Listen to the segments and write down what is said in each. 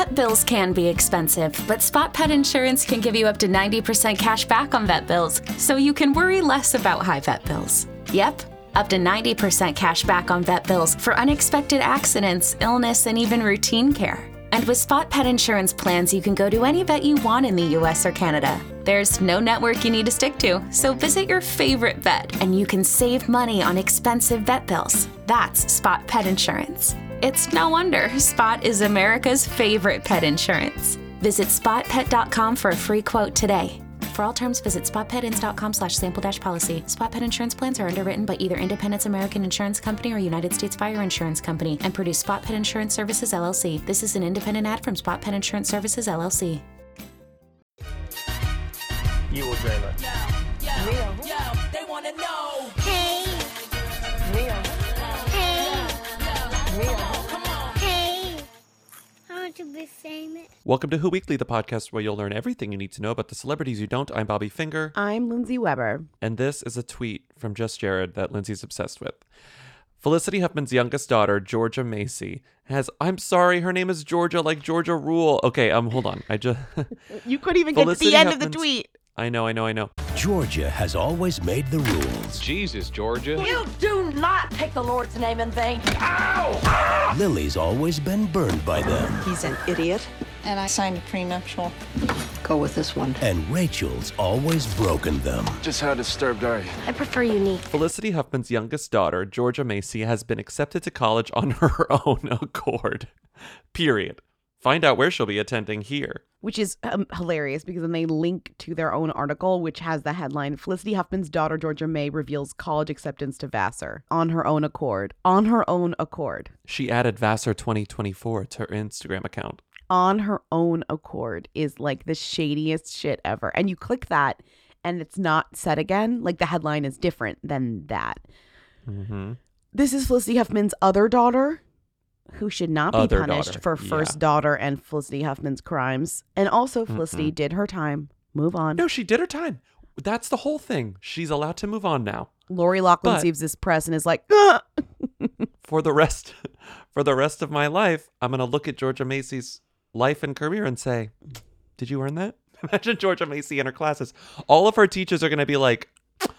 Vet bills can be expensive, but Spot Pet Insurance can give you up to 90% cash back on vet bills, so you can worry less about high vet bills. Yep, up to 90% cash back on vet bills for unexpected accidents, illness, and even routine care. And with Spot Pet Insurance plans, you can go to any vet you want in the US or Canada. There's no network you need to stick to, so visit your favorite vet and you can save money on expensive vet bills. That's Spot Pet Insurance. It's no wonder Spot is America's favorite pet insurance. Visit spotpet.com for a free quote today. For all terms, visit spotpetins.com/sample-policy. Spot Pet Insurance plans are underwritten by either Independence American Insurance Company or United States Fire Insurance Company and produce Spot Pet Insurance Services, LLC. This is an independent ad from Spot Pet Insurance Services, LLC. You or Jayla? Yo, they wanna know. Hey. Leo. Hey. Leo. Come on. Hey. I want to be famous. Welcome to Who Weekly, the podcast where you'll learn everything you need to know about the celebrities you don't. I'm Bobby Finger. I'm Lindsay Weber. And this is a tweet from Just Jared that Lindsay's obsessed with. Felicity Huffman's youngest daughter, Georgia Macy, I'm sorry, her name is Georgia, like Georgia Rule. Okay, hold on. You couldn't even get to the end of the tweet. I know. Georgia has always made the rules. Jesus, Georgia. You do not take the Lord's name in vain. Ow! Lily's always been burned by them. He's an idiot. And I signed a prenuptial. Go with this one. And Rachel's always broken them. Just how disturbed are you? I prefer unique. Felicity Huffman's youngest daughter, Georgia Macy, has been accepted to college on her own accord. Period. Find out where she'll be attending here. Which is hilarious because then they link to their own article, which has the headline, Felicity Huffman's daughter, Georgia May, reveals college acceptance to Vassar on her own accord. On her own accord. She added Vassar 2024 to her Instagram account. On her own accord is like the shadiest shit ever. And you click that and it's not said again. Like the headline is different than that. Mm-hmm. This is Felicity Huffman's other daughter, who should not be punished for first daughter and Felicity Huffman's crimes. And also Felicity did her time. Move on. No, she did her time. That's the whole thing. She's allowed to move on now. Lori Loughlin sees this press and is like, for the rest of my life, I'm going to look at Georgia Macy's life and career and say, did you earn that? Imagine Georgia Macy in her classes. All of her teachers are going to be like,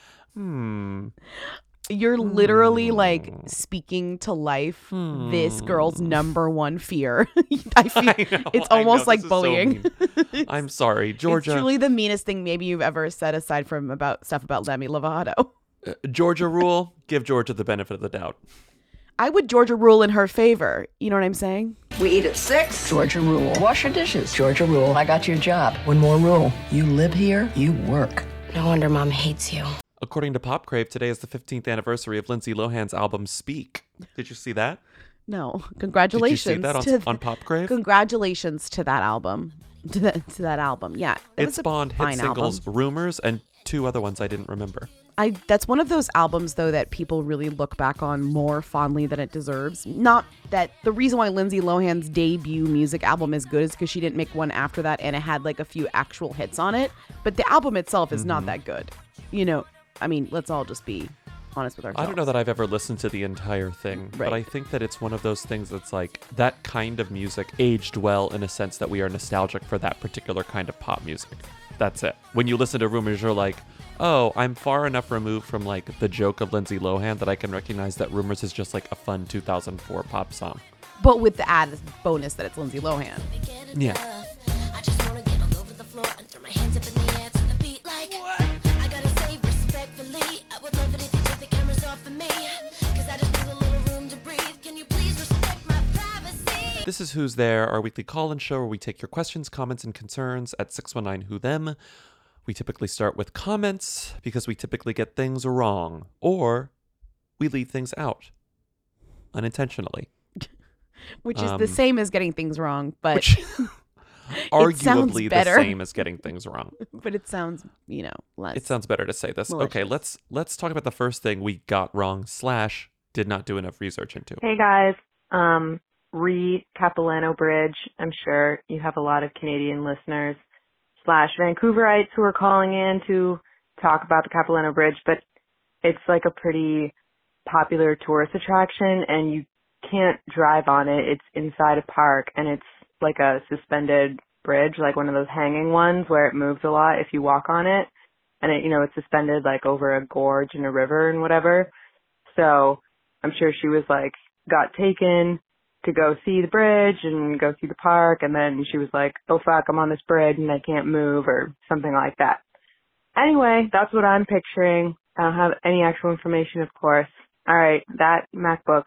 You're literally like speaking to life this girl's number one fear. I feel it's almost like bullying. So I'm sorry, Georgia. It's truly the meanest thing maybe you've ever said aside from about stuff about Demi Lovato. Georgia Rule, give Georgia the benefit of the doubt. I would Georgia Rule in her favor. You know what I'm saying? We eat at 6. Georgia Rule. Wash your dishes. Georgia Rule. I got your job. One more rule. You live here, you work. No wonder Mom hates you. According to Pop Crave, today is the 15th anniversary of Lindsay Lohan's album Speak. Did you see that? No. Congratulations. Did you see that on Pop Crave? Congratulations to that album. To that album. Yeah. It spawned hit singles Rumors and 2 other ones I didn't remember. That's one of those albums, though, that people really look back on more fondly than it deserves. Not that the reason why Lindsay Lohan's debut music album is good is because she didn't make one after that and it had like a few actual hits on it. But the album itself is not that good. You know, I mean, let's all just be honest with ourselves. I don't know that I've ever listened to the entire thing, but I think that it's one of those things that's like that kind of music aged well in a sense that we are nostalgic for that particular kind of pop music. That's it. When you listen to Rumors, you're like, oh, I'm far enough removed from like the joke of Lindsay Lohan that I can recognize that Rumors is just like a fun 2004 pop song. But with the added bonus that it's Lindsay Lohan. Yeah. I just wanna get all over the floor and throw my hands up in the air to the beat like I gotta say respectfully, I would love it if you took the cameras off of me, cause I just need a little room to breathe. Can you please respect my privacy? This is Who's There, our weekly call-in show where we take your questions, comments, and concerns at 619-WHO-THEM. We typically start with comments because we typically get things wrong, or we leave things out unintentionally. Which is the same as getting things wrong, but arguably the same as getting things wrong. But it sounds, less. It sounds better to say this. Malicious. Okay, let's talk about the first thing we got wrong / did not do enough research into. Hey guys, Capilano Bridge. I'm sure you have a lot of Canadian listeners / Vancouverites who are calling in to talk about the Capilano Bridge, but it's like a pretty popular tourist attraction and you can't drive on it. It's inside a park and it's like a suspended bridge, like one of those hanging ones where it moves a lot if you walk on it. And it, it's suspended like over a gorge and a river and whatever. So I'm sure she was like, got taken to go see the bridge and go see the park. And then she was like, oh fuck, I'm on this bridge and I can't move or something like that. Anyway, that's what I'm picturing. I don't have any actual information, of course. All right, that MacBook.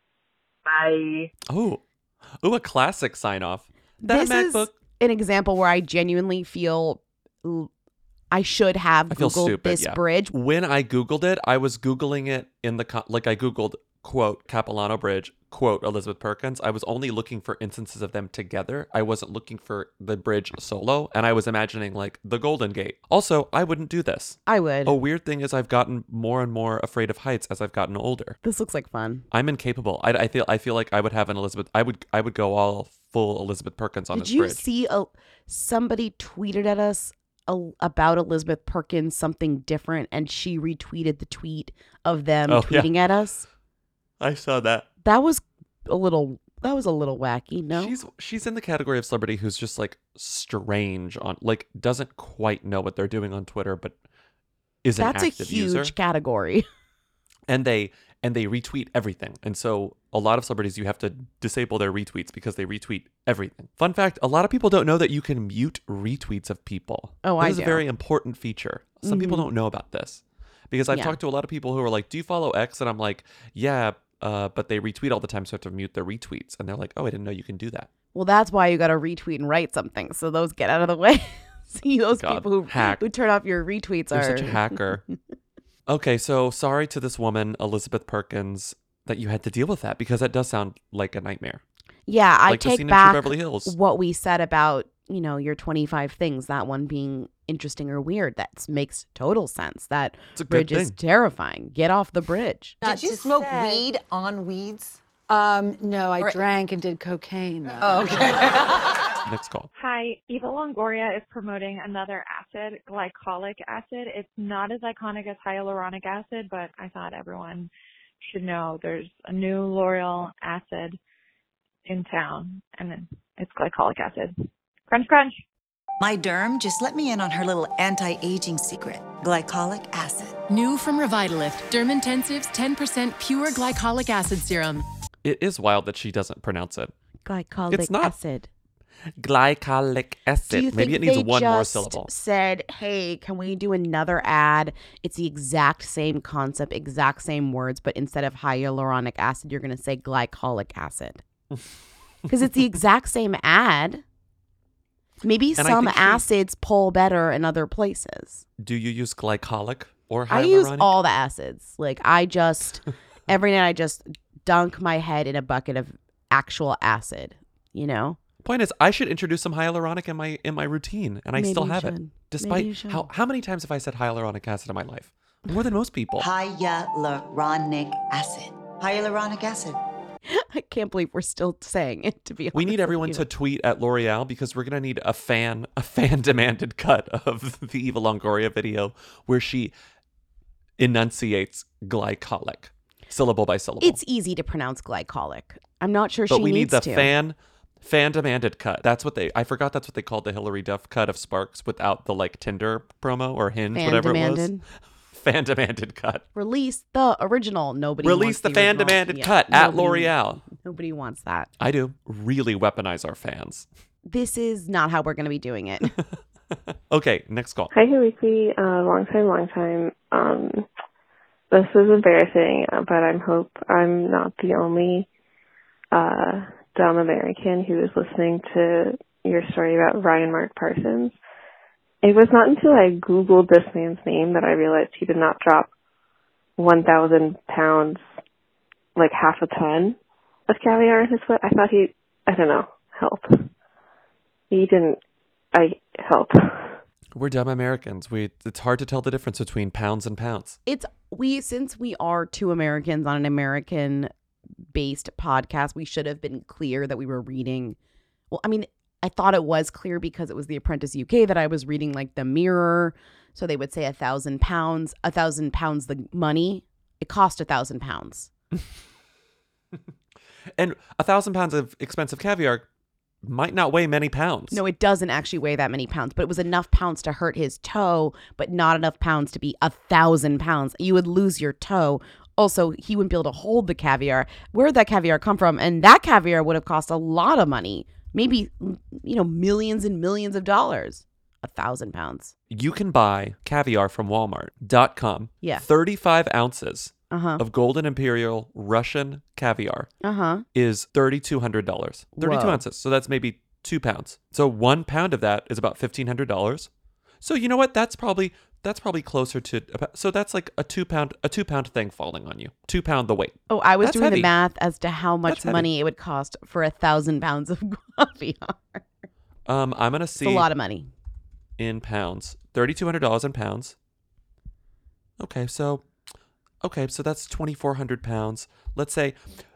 Bye. Oh, a classic sign off. That This MacBook. is an example where I genuinely feel I should have I feel Googled stupid, this yeah. bridge. When I Googled it, I was Googling it in the, I Googled, quote, Capilano Bridge, quote, Elizabeth Perkins. I was only looking for instances of them together. I wasn't looking for the bridge solo. And I was imagining like the Golden Gate. Also, I wouldn't do this. I would. A weird thing is I've gotten more and more afraid of heights as I've gotten older. This looks like fun. I'm incapable. I feel like I would have an Elizabeth. I would go all full Elizabeth Perkins on Did this you bridge. see somebody tweeted at us about Elizabeth Perkins something different, and she retweeted the tweet of them tweeting at us? I saw that. That was a little wacky. No, She's in the category of celebrity who's just like strange on, like, doesn't quite know what they're doing on Twitter, but is an that's a active huge user. category. And they retweet everything. And so a lot of celebrities, you have to disable their retweets because they retweet everything. Fun fact, a lot of people don't know that you can mute retweets of people. Oh, This I is a do. very important feature. Some people don't know about this. Because I've Yeah. talked to a lot of people who are like, do you follow X? And I'm like, yeah, but they retweet all the time, so I have to mute their retweets. And they're like, oh, I didn't know you can do that. Well, that's why you got to retweet and write something, so those get out of the way. See, those God, people hack. who turn off your retweets You're are such a hacker. Okay, so sorry to this woman, Elizabeth Perkins, that you had to deal with that, because that does sound like a nightmare. Yeah, I Like the scene take in True back Beverly Hills. what we said about, your 25 things, that one being interesting or weird. That makes total sense. That It's a good bridge is thing. terrifying. Get off the bridge. Did you smoke weed on weeds? No, I drank and did cocaine. Though. Next call. Hi, Eva Longoria is promoting another acid, glycolic acid. It's not as iconic as hyaluronic acid, but I thought everyone should know there's a new L'Oreal acid in town, and it's glycolic acid. Crunch, crunch. My derm just let me in on her little anti-aging secret, glycolic acid. New from Revitalift, Derm Intensive's 10% pure glycolic acid serum. It is wild that she doesn't pronounce it. Glycolic It's not acid. Glycolic acid. Do you Maybe think it needs they one more just syllable. said, hey, can we do another ad? It's the exact same concept, exact same words, but instead of hyaluronic acid, you're going to say glycolic acid. Because it's the exact same ad. Maybe And I some think she- acids pull better in other places. Do you use glycolic or hyaluronic? I use all the acids. Like, I just, every night I just dunk my head in a bucket of actual acid, Point is, I should introduce some hyaluronic in my routine, and I Maybe still you have it. should. Maybe you Despite should. how many times have I said hyaluronic acid in my life? More than most people. Hyaluronic acid. Hyaluronic acid. I can't believe we're still saying it, to be honest. We need everyone to tweet at L'Oreal, because we're gonna need a fan demanded cut of the Eva Longoria video where she enunciates glycolic syllable by syllable. It's easy to pronounce glycolic. I'm not sure but she we need needs the to. fan demanded cut. That's what I forgot that's what they called the Hillary Duff cut of Sparks without the like Tinder promo or Hinge, Fan whatever demanded. it was. Fan demanded cut. Release the original. Nobody Release wants the fan original. demanded Yeah, cut at nobody- L'Oreal. Nobody wants that. I do. Really weaponize our fans. This is not how we're going to be doing it. Okay, next call. Hi, Who Weekly. Long time. This is embarrassing, but I hope I'm not the only dumb American who is listening to your story about Ryan Mark Parsons. It was not until I Googled this man's name that I realized he did not drop 1,000 pounds, like half a ton of caviar in his foot. I thought I don't know, help. He didn't, help. We're dumb Americans. It's hard to tell the difference between pounds and pounds. Since we are two Americans on an American based podcast, we should have been clear that we were reading. Well, I mean, I thought it was clear because it was The Apprentice UK that I was reading like the Mirror. So they would say 1,000 pounds, the money. It cost 1,000 pounds. And 1,000 pounds of expensive caviar might not weigh many pounds. No, it doesn't actually weigh that many pounds, but it was enough pounds to hurt his toe, but not enough pounds to be 1,000 pounds. You would lose your toe. Also, he wouldn't be able to hold the caviar. Where'd that caviar come from? And that caviar would have cost a lot of money. Maybe, millions and millions of dollars. 1,000 pounds. You can buy caviar from Walmart.com. Yeah. 35 ounces of Golden Imperial Russian caviar is $3,200. 32 Whoa. ounces. So that's maybe 2 pounds. So 1 pound of that is about $1,500. So you know what? That's probably closer to, so that's like a 2 pound thing falling on you. 2 pound the weight. Oh, I was That's doing heavy. the math as to how much That's heavy. money it would cost for 1,000 pounds of caviar. I'm going to see. It's a lot of money. In pounds. $3,200 in pounds. Okay, so that's 2,400 pounds. Let's say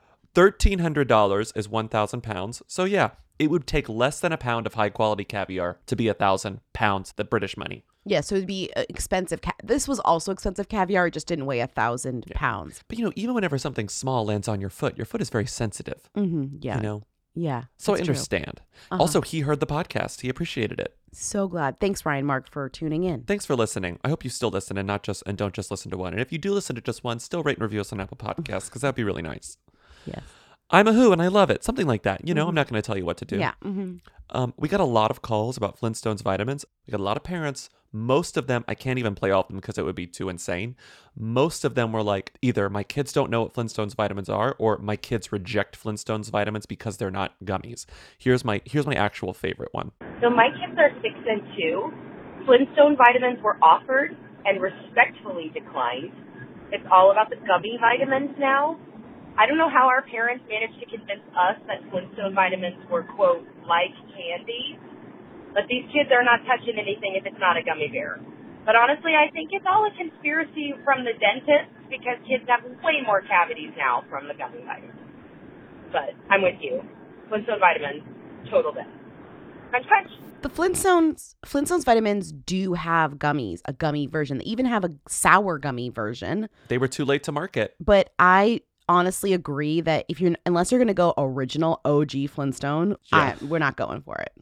$1,300 is 1,000 pounds. So yeah, it would take less than a pound of high quality caviar to be 1,000 pounds, the British money. Yeah, so it'd be expensive. This was also expensive caviar. It just didn't weigh 1,000 pounds. But even whenever something small lands on your foot is very sensitive. Mm-hmm, yeah. Yeah. So I that's true. understand. Also, he heard the podcast. He appreciated it. So glad. Thanks, Ryan Mark, for tuning in. Thanks for listening. I hope you still listen and don't just listen to one. And if you do listen to just one, still rate and review us on Apple Podcasts because that'd be really nice. Yes. I'm a who and I love it. Something like that. I'm not going to tell you what to do. Yeah. Mm-hmm. We got a lot of calls about Flintstones vitamins. We got a lot of parents. Most of them, I can't even play all of them because it would be too insane. Most of them were like, either my kids don't know what Flintstones vitamins are, or my kids reject Flintstones vitamins because they're not gummies. Here's my actual favorite one. So my kids are 6 and 2. Flintstone vitamins were offered and respectfully declined. It's all about the gummy vitamins now. I don't know how our parents managed to convince us that Flintstone vitamins were, quote, like candy. But these kids are not touching anything if it's not a gummy bear. But honestly, I think it's all a conspiracy from the dentists because kids have way more cavities now from the gummy vitamins. But I'm with you. Flintstone vitamins, total death. Crunch, crunch. The Flintstones vitamins do have gummies, a gummy version. They even have a sour gummy version. They were too late to market. But I honestly agree that unless you're going to go original OG Flintstone, we're not going for it.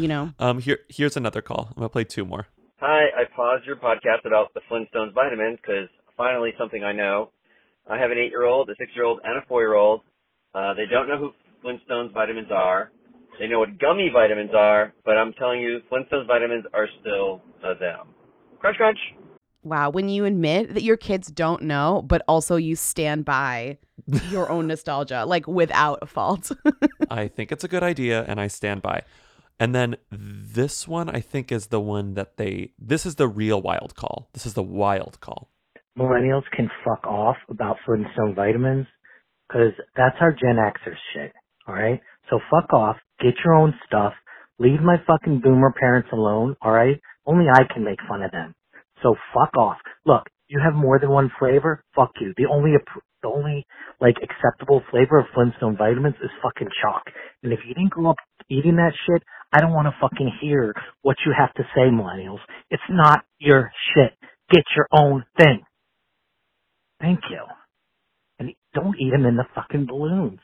Here's another call. I'm gonna play 2 more. Hi, I paused your podcast about the Flintstones vitamins because finally something I know. I have an 8-year-old, a 6-year-old, and a 4-year-old. They don't know who Flintstones vitamins are. They know what gummy vitamins are, but I'm telling you, Flintstones vitamins are still them. Crunch, crunch. Wow, when you admit that your kids don't know, but also you stand by your own nostalgia, like without a fault. I think it's a good idea, and I stand by. And then this one, I think, is the one that this is the real wild call. This is the wild call. Millennials can fuck off about Flintstone vitamins because that's our Gen Xers shit, all right? So fuck off, get your own stuff, leave my fucking boomer parents alone, all right? Only I can make fun of them. So fuck off. Look, you have more than one flavor, fuck you. The only acceptable flavor of Flintstone vitamins is fucking chalk. And if you didn't grow up eating that shit, I don't want to fucking hear what you have to say, millennials. It's not your shit. Get your own thing. Thank you. And don't eat them in the fucking balloons.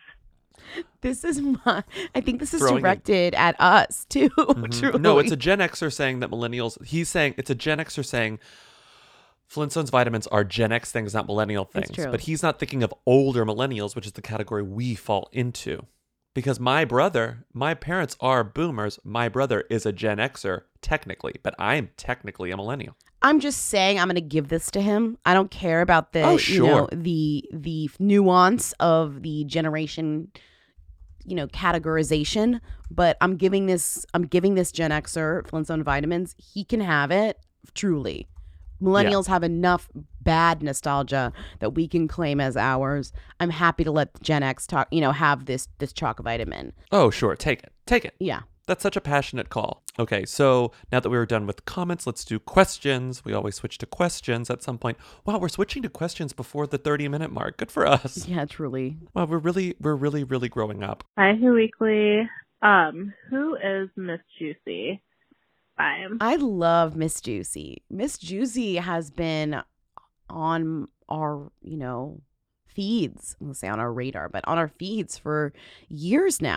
I think this is directed at us too. Truly. No, it's a Gen Xer saying that millennials, it's a Gen Xer saying Flintstones vitamins are Gen X things, not millennial things. But he's not thinking of older millennials, which is the category we fall into. Because my parents are boomers. My brother is a Gen Xer, technically, but I'm technically a millennial. I'm just saying I'm going to give this to him. I don't care about the, the nuance of the generation, categorization, but I'm giving this Gen Xer Flintstone vitamins. He can have it, truly. Millennials have enough bad nostalgia that we can claim as ours. I'm happy to let Gen X talk, have this chalk vitamin. Oh, sure. Take it. Yeah. That's such a passionate call. Okay, so now that we were done with comments, let's do questions. We always switch to questions at some point. Wow, we're switching to questions before the 30-minute mark. Good for us. Yeah, truly. Wow, we're really growing up. Hi, Who Weekly. Who is Miss Juicy? I love Miss Juicy. Miss Juicy has been on our, feeds. Let's say on our radar, but on our feeds for years now.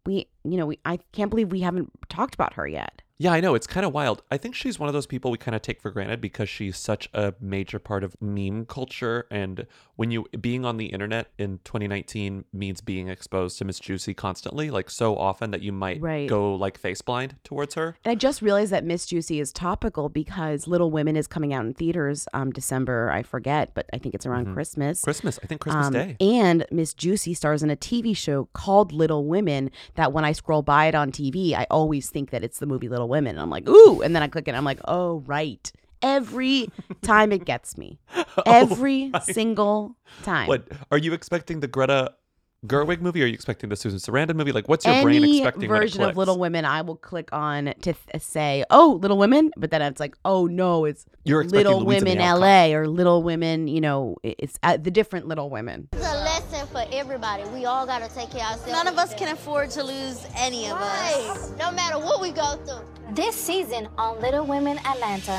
I can't believe we haven't talked about her yet. Yeah, I know. It's kind of wild. I think she's one of those people we kind of take for granted because she's such a major part of meme culture. And when you being on the internet in 2019 means being exposed to Miss Juicy constantly, like so often that you might go like face blind towards her. And I just realized that Miss Juicy is topical because Little Women is coming out in theaters December, I forget, but I think it's around Christmas. I think Christmas Day. And Miss Juicy stars in a TV show called Little Women that when I scroll by it on TV, I always think that it's the movie Little Women. And I'm like, ooh, and then I click it. I'm like, oh, right. Every time it gets me. Every single time. What? Are you expecting the Greta Gerwig movie? Or are you expecting the Susan Sarandon movie? Like, what's your brain expecting when it version clicks? of Little Women, I will click on to say, oh, Little Women. But then it's like, oh, no, it's Little Women LA or Little Women, it's the different Little Women. It's a lesson for everybody. We all got to take care of ourselves. None of us can afford to lose any of us. No matter what we go through. This season on Little Women Atlanta.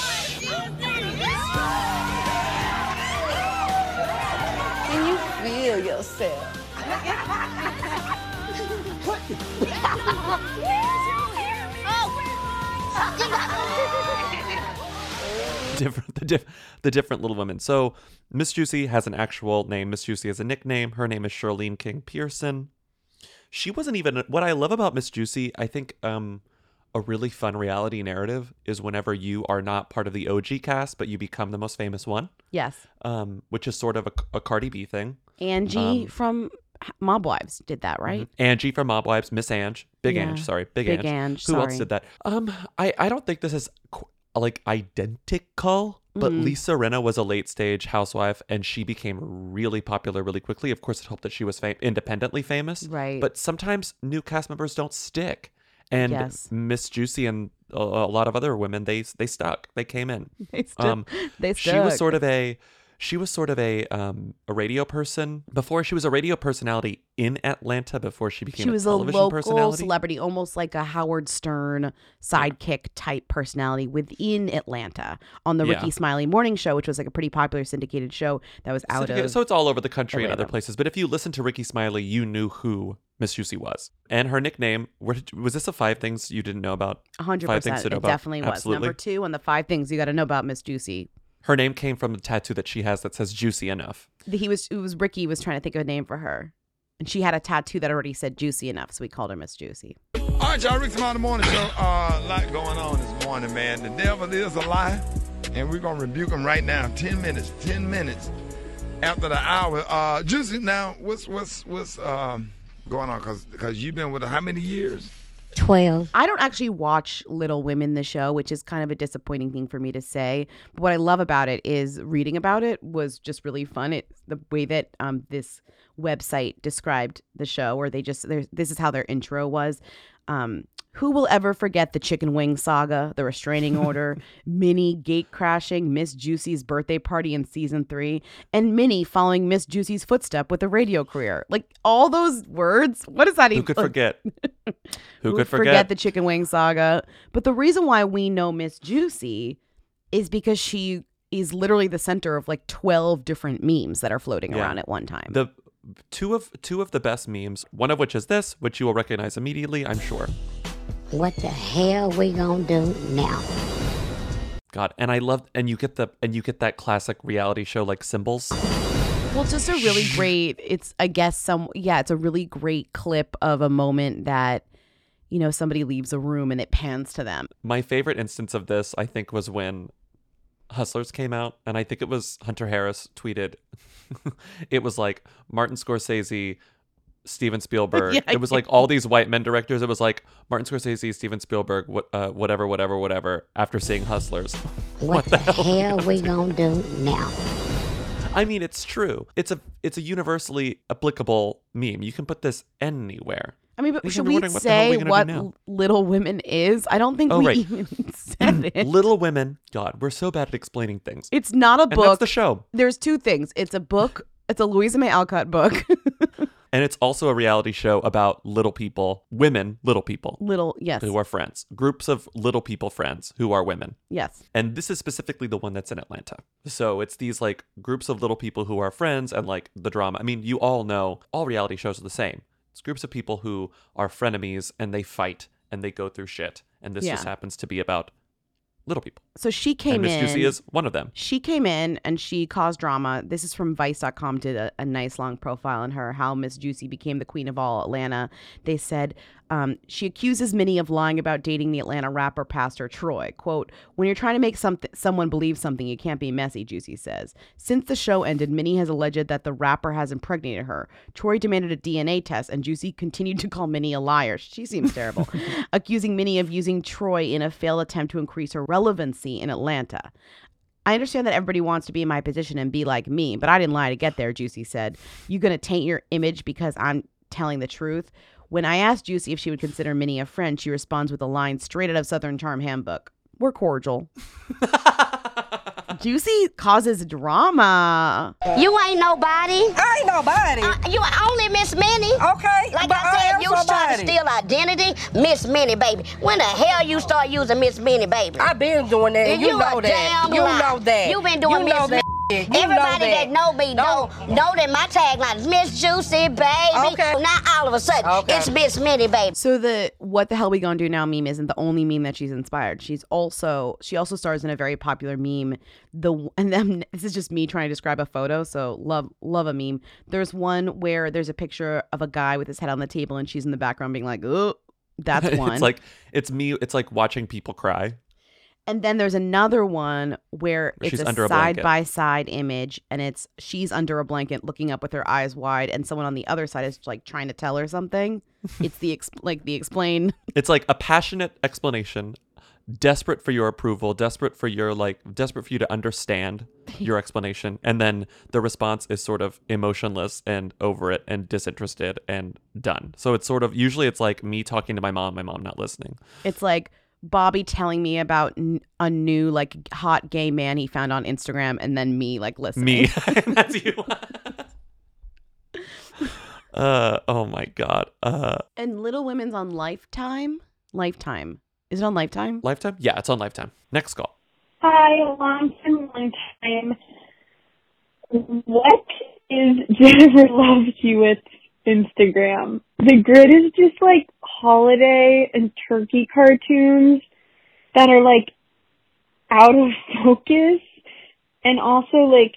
Can you feel yourself? The different Little Women. So Miss Juicy has an actual name. Miss Juicy has a nickname. Her name is Charlene King Pearson. She wasn't even what I love about Miss Juicy. I think a really fun reality narrative is whenever you are not part of the OG cast, but you become the most famous one. Yes. Which is sort of a Cardi B thing. Angie from Mob Wives did that, right? Angie from Mob Wives, Miss Ange, Big Ange. Who else did that? I don't think this is like identical, but Lisa Rinna was a late stage housewife and she became really popular really quickly. Of course, it helped that she was independently famous. Right. But sometimes new cast members don't stick. And Miss Juicy and a lot of other women, they stuck. They came in. They stuck. She was sort of a radio person before. She was a radio personality in Atlanta before she became a television local personality. Celebrity, almost like a Howard Stern sidekick type personality within Atlanta on the Ricky Smiley Morning Show, which was like a pretty popular syndicated show that was out of. So it's all over the country and Atlanta. other places. But if you listen to Ricky Smiley, you knew who Miss Juicy was. And her nickname, was this a 5 things you didn't know about? 100%. 5 things to know It about? definitely was. Absolutely. Number 2 on the 5 things you got to know about Miss Juicy. Her name came from the tattoo that she has that says Juicy Enough. Ricky was trying to think of a name for her. And she had a tattoo that already said Juicy Enough, so we called her Miss Juicy. All right, y'all, Rick Smiley Morning Show. A lot going on this morning, man. The devil is a lie, and we're going to rebuke him right now. 10 minutes after the hour. Juicy, now, what's going on? Because you've been with her how many years? 12. I don't actually watch Little Women, the show, which is kind of a disappointing thing for me to say. But what I love about it is reading about it was just really fun. It's the way that this website described the show, or this is how their intro was. Who will ever forget the chicken wing saga, the restraining order, Minnie gate crashing, Miss Juicy's birthday party in season 3, and Minnie following Miss Juicy's footstep with a radio career? Like all those words. What does that even? Who could forget? Who could forget the chicken wing saga? But the reason why we know Miss Juicy is because she is literally the center of like 12 different memes that are floating around at one time. The two of the best memes, one of which is this, which you will recognize immediately, I'm sure. What the hell we gonna do now? God, and I love, and you get that classic reality show like Symbols. Well, it's just a really great. It's a really great clip of a moment that, somebody leaves a room and it pans to them. My favorite instance of this, I think, was when Hustlers came out, and I think it was Hunter Harris tweeted. It was like Martin Scorsese, Steven Spielberg. Yeah, it was like all these white men directors. It was like Martin Scorsese, Steven Spielberg, whatever, after seeing Hustlers. What the hell we gonna do now? I mean, it's true. It's a universally applicable meme. You can put this anywhere. I mean, but should we say what Little Women is? I don't think even said it. Little Women. God, we're so bad at explaining things. It's not a book. And that's the show. There's 2 things. It's a book. It's a Louisa May Alcott book. And it's also a reality show about little people, little people. Yes. Who are friends. Groups of little people friends who are women. Yes. And this is specifically the one that's in Atlanta. So it's these like groups of little people who are friends and like the drama. I mean, you all know all reality shows are the same. It's groups of people who are frenemies and they fight and they go through shit. And this just happens to be about little people. So she came and in. Miss Juicy is one of them. She came in and she caused drama. This is from Vice.com, did a nice long profile on her, how Miss Juicy became the queen of all Atlanta. They said she accuses Minnie of lying about dating the Atlanta rapper Pastor Troy. Quote, when you're trying to make someone believe something, you can't be messy, Juicy says. Since the show ended, Minnie has alleged that the rapper has impregnated her. Troy demanded a DNA test and Juicy continued to call Minnie a liar. She seems terrible. Accusing Minnie of using Troy in a failed attempt to increase her relevancy in Atlanta. I understand that everybody wants to be in my position and be like me, but I didn't lie to get there, Juicy said. You gonna taint your image because I'm telling the truth? When I asked Juicy if she would consider Minnie a friend, she responds with a line straight out of Southern Charm Handbook. We're cordial. Juicy causes drama. You ain't nobody. I ain't nobody. You only Miss Minnie. Okay. Like but I said, you somebody. trying to steal identity, Miss Minnie, baby. When the hell you start using Miss Minnie, baby? I've been doing that, and you know a that. Damn You lie. know that. You been doing You know Miss Minnie. that. You Everybody know that know me know that my tagline is Miss Juicy, baby. Okay. Now all of a sudden, it's Miss Minnie, baby. So the what the hell we gonna do now meme isn't the only meme that she's inspired. She also stars in a very popular meme. This is just me trying to describe a photo. So love a meme. There's one where there's a picture of a guy with his head on the table and she's in the background being like, oh, that's one. It's like watching people cry. And then there's another one where it's a side-by-side image, and she's under a blanket looking up with her eyes wide, and someone on the other side is like trying to tell her something. It's the explain. It's like a passionate explanation, desperate for your approval, desperate for you to understand your explanation, and then the response is sort of emotionless and over it and disinterested and done. So it's sort of usually it's like me talking to my mom not listening. It's like Bobby telling me about a new like hot gay man he found on Instagram, and then me like listening. Me, that's you. Oh my god. And Little Women's on Lifetime. Is it on Lifetime? Lifetime? Yeah, it's on Lifetime. Next call. Hi, long time. What is Jennifer Love Hewitt's Instagram? The grid is just like holiday and turkey cartoons that are like out of focus, and also like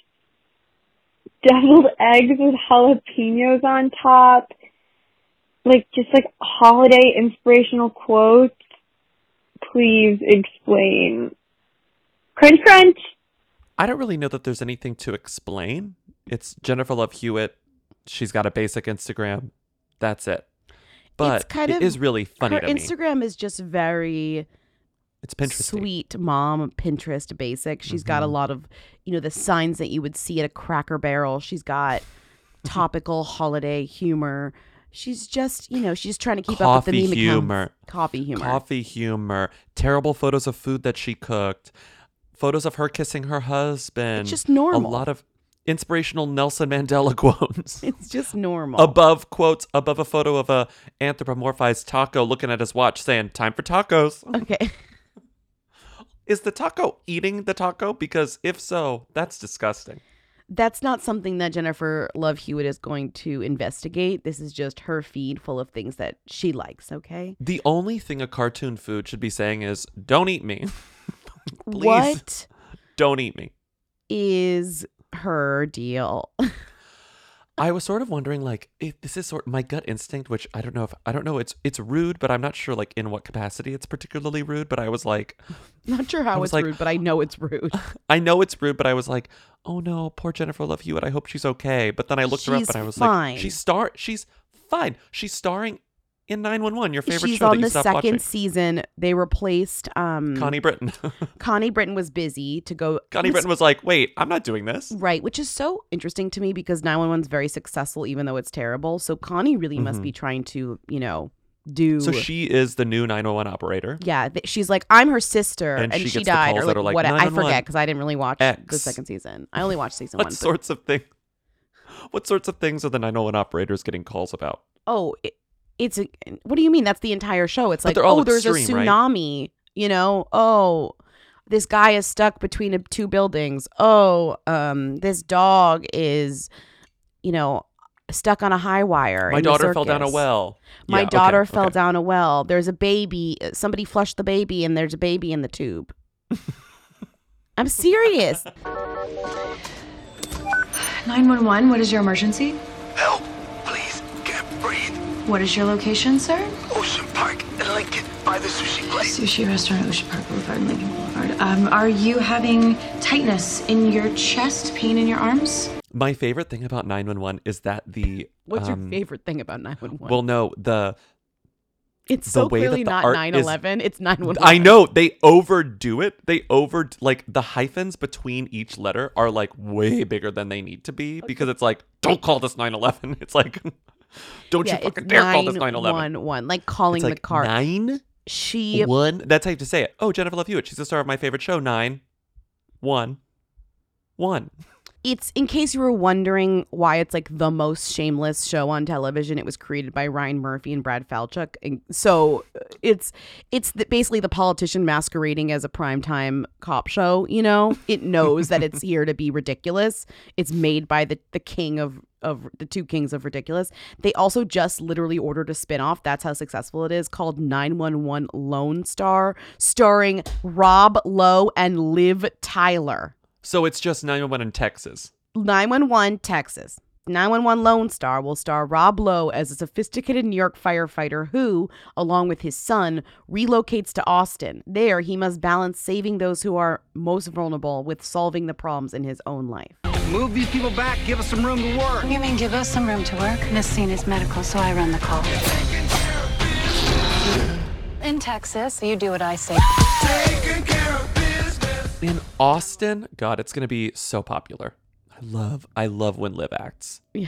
deviled eggs with jalapenos on top, like just like holiday inspirational quotes. Please explain. Crunch crunch. I don't really know that there's anything to explain. It's Jennifer Love Hewitt. She's got a basic Instagram. That's it. But it is really funny to me. Her Instagram is just very It's Pinterest. Sweet mom, Pinterest basic. She's got a lot of, the signs that you would see at a Cracker Barrel. She's got topical holiday humor. She's just, she's trying to keep up with the meme accounts. Coffee humor. Terrible photos of food that she cooked. Photos of her kissing her husband. It's just normal. A lot of inspirational Nelson Mandela quotes. It's just normal. Above a photo of a anthropomorphized taco looking at his watch saying, time for tacos. Okay. Is the taco eating the taco? Because if so, that's disgusting. That's not something that Jennifer Love Hewitt is going to investigate. This is just her feed full of things that she likes, okay? The only thing a cartoon food should be saying is, don't eat me. Please, what don't eat me. Is her deal? I was sort of wondering, this is sort of my gut instinct, which I don't know. It's rude, but I'm not sure, in what capacity it's particularly rude. But I was like, not sure how it's rude, but I know it's rude. I know it's rude, but I was like, oh no, poor Jennifer Love Hewitt. I hope she's okay. But then I looked her up, and I was fine. She's fine. She's starring in 911, your favorite She's show that on you the stopped second watching. season. They replaced Connie Britton. Connie Britton was busy to go. Connie Britton was like, wait, I'm not doing this. Right, which is so interesting to me because 911's very successful, even though it's terrible. So Connie really must be trying to, do. So she is the new 911 operator. Yeah, she's like, I'm her sister, and she died, or what? I forget because I didn't really watch the second season. I only watched season 1. What sorts of things are the 911 operators getting calls about? Oh, what do you mean? That's the entire show. It's like, there's a tsunami, right? Oh, this guy is stuck between two buildings. Oh, this dog is, stuck on a high wire. My in the daughter fell down a circus. well. My Yeah, daughter okay, fell okay. down a well. There's a baby. Somebody flushed the baby, and there's a baby in the tube. I'm serious. 911, what is your emergency? Help, please. Can't breathe. What is your location, sir? Ocean Park in Lincoln by the sushi place. Sushi restaurant, Ocean Park Boulevard, Lincoln Boulevard. Are you having tightness in your chest, pain in your arms? My favorite thing about 911 is that the What's your favorite thing about 911? Well, no, it's the so way clearly that the not art 9/11. It's 911. I know they overdo it. Like the hyphens between each letter are like way bigger than they need to be because it's like, don't call this 911. It's like, don't you fucking dare call this 911. 911, like calling It's like the car. 9-1. That's how you have to say it. Oh, Jennifer Love Hewitt. She's the star of my favorite show. 9-1-1. It's, in case you were wondering why it's like the most shameless show on television, it was created by Ryan Murphy and Brad Falchuk. And so it's basically the politician masquerading as a primetime cop show, you know? It knows that it's here to be ridiculous. It's made by the king of the two kings of ridiculous. They also just literally ordered a spinoff. That's how successful it is, called 911 Lone Star, starring Rob Lowe and Liv Tyler. So it's just 911 in Texas. 911 Texas. 911 Lone Star will star Rob Lowe as a sophisticated New York firefighter who, along with his son, relocates to Austin. There, he must balance saving those who are most vulnerable with solving the problems in his own life. Move these people back. Give us some room to work. You mean give us some room to work? This scene is medical, so I run the call. In Texas, you do what I say. In Austin, God, it's going to be so popular. I love when Liv acts. Yeah.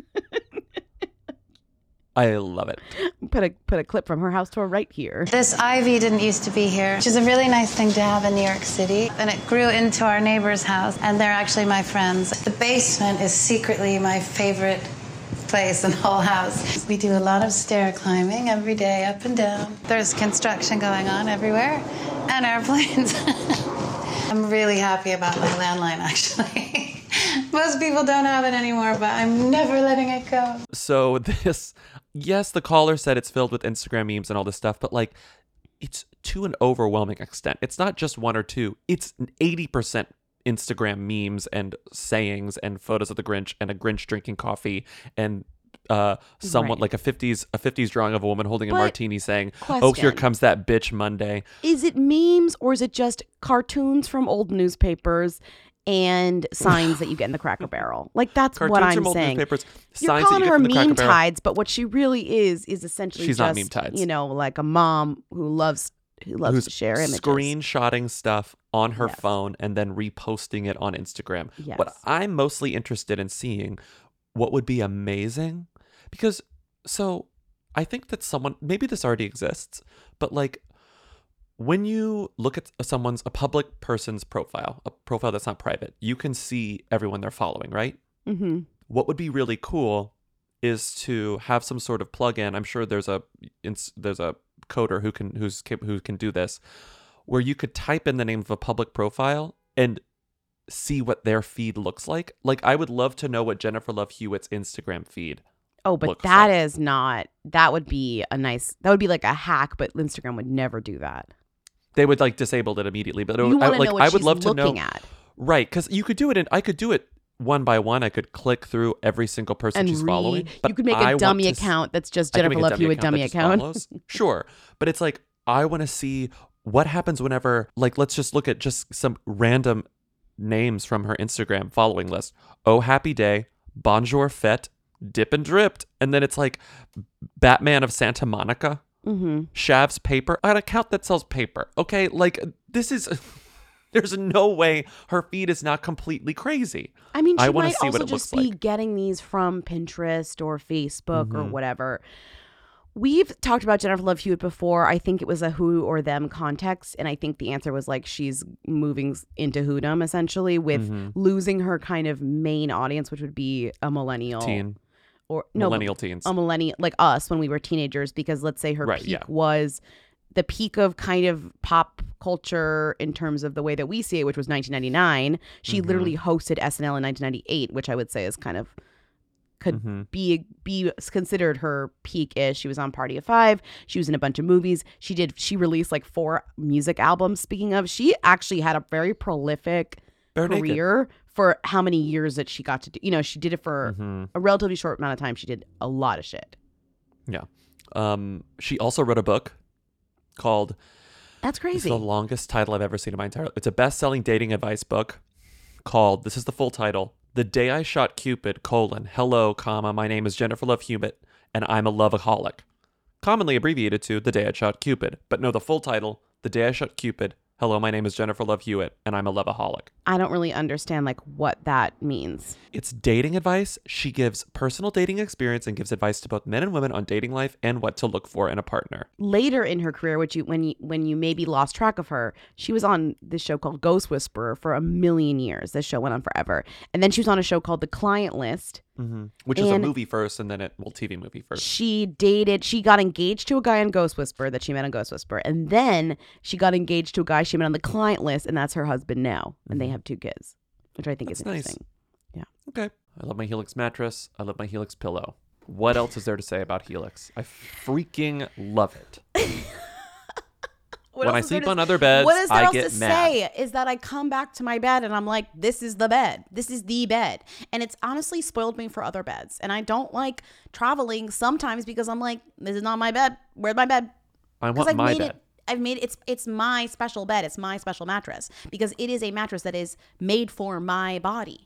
I love it. Put a clip from her house tour right here. This ivy didn't used to be here, which is a really nice thing to have in New York City. Then it grew into our neighbor's house, and they're actually my friends. The basement is secretly my favorite place in the whole house. We do a lot of stair climbing every day, up and down. There's construction going on everywhere, and airplanes. I'm really happy about my landline, actually. Most people don't have it anymore, but I'm never letting it go. So yes, the caller said it's filled with Instagram memes and all this stuff, but like, it's to an overwhelming extent. It's not just one or two. It's 80% Instagram memes and sayings and photos of the Grinch and a Grinch drinking coffee and someone Right. like a 50s drawing of a woman holding a But martini saying, "Oh, here question. comes that bitch Monday." Is it memes or is it just cartoons from old newspapers and signs that you get in the Cracker Barrel? Like, that's what Cartoons I'm from old saying. newspapers, You're signs that calling you get her from the Cracker meme Barrel. tides, but what she really is essentially She's just, not meme tides. you know, like a mom who loves Who's to share images. screenshotting stuff on her Yes. phone and then reposting it on Instagram. Yes. What I'm mostly interested in seeing, what would be amazing, because so I think that maybe this already exists, but like when you look at a public person's profile, a profile that's not private, you can see everyone they're following, right? Mm-hmm. What would be really cool is to have some sort of plugin. I'm sure there's a coder who can do this, where you could type in the name of a public profile and see what their feed looks like. Like, I would love to know what Jennifer Love Hewitt's Instagram feed. Oh, but that would be like a hack, but Instagram would never do that. They would like disabled it immediately, but You want to know what I would she's love to know. looking at. Right, because you could do it, and I could do it one by one. I could click through every single person And she's following. But you could make I a want dummy to account that's just I can Jennifer make a Love Hewitt dummy that just account. follows. Sure, but it's like I want to see what happens whenever, like, let's just look at just some random names from her Instagram following list. Oh, happy day, bonjour fete, dip and dripped, and then it's like Batman of Santa Monica. Mm-hmm. Shav's paper, an account that sells paper. Okay, like this is. There's no way her feed is not completely crazy. I mean, she wanna might see what also it looks just be like. getting these from Pinterest or Facebook or Mhm. whatever. We've talked about Jennifer Love Hewitt before. I think it was a who or them context, and I think the answer was like she's moving into whodom essentially with Mhm. losing her kind of main audience, which would be a millennial Teen. or no Millennial teens. a millennial like us when we were teenagers. Because let's say her Right, peak yeah. was the peak of kind of pop culture in terms of the way that we see it, which was 1999. She Mhm. literally hosted SNL in 1998, which I would say is kind of could be considered her peak-ish. She was on Party of Five. She was in a bunch of movies. She released like 4 music albums. Speaking of, she actually had a very prolific career for how many years that she got to do. You know, she did it for a relatively short amount of time. She did a lot of shit. Yeah. She also wrote a book called... That's crazy. It's the longest title I've ever seen in my entire life. It's a best-selling dating advice book called, this is the full title, The Day I Shot Cupid, hello, my name is Jennifer Love Hewitt, and I'm a loveaholic. Commonly abbreviated to The Day I Shot Cupid. But no, the full title, The Day I Shot Cupid, hello, my name is Jennifer Love Hewitt, and I'm a loveaholic. I don't really understand like what that means. It's dating advice. She gives personal dating experience and gives advice to both men and women on dating life and what to look for in a partner. Later in her career, when you maybe lost track of her, she was on this show called Ghost Whisperer for a million years. This show went on forever. And then she was on a show called The Client List. Which is a movie first and then TV movie first. She got engaged to a guy on Ghost Whisperer that she met on Ghost Whisperer. And then she got engaged to a guy she met on The Client List, and that's her husband now. And they have 2 kids, which I think is interesting. Nice. Yeah. Okay. I love my Helix mattress. I love my Helix pillow. What else is there to say about Helix? I freaking love it. When I sleep on other beds, I get mad. Say is that I come back to my bed and I'm like, this is the bed. This is the bed. And it's honestly spoiled me for other beds. And I don't like traveling sometimes because I'm like, this is not my bed. Where's my bed? I want my bed. I've made it's my special bed. It's my special mattress because it is a mattress that is made for my body.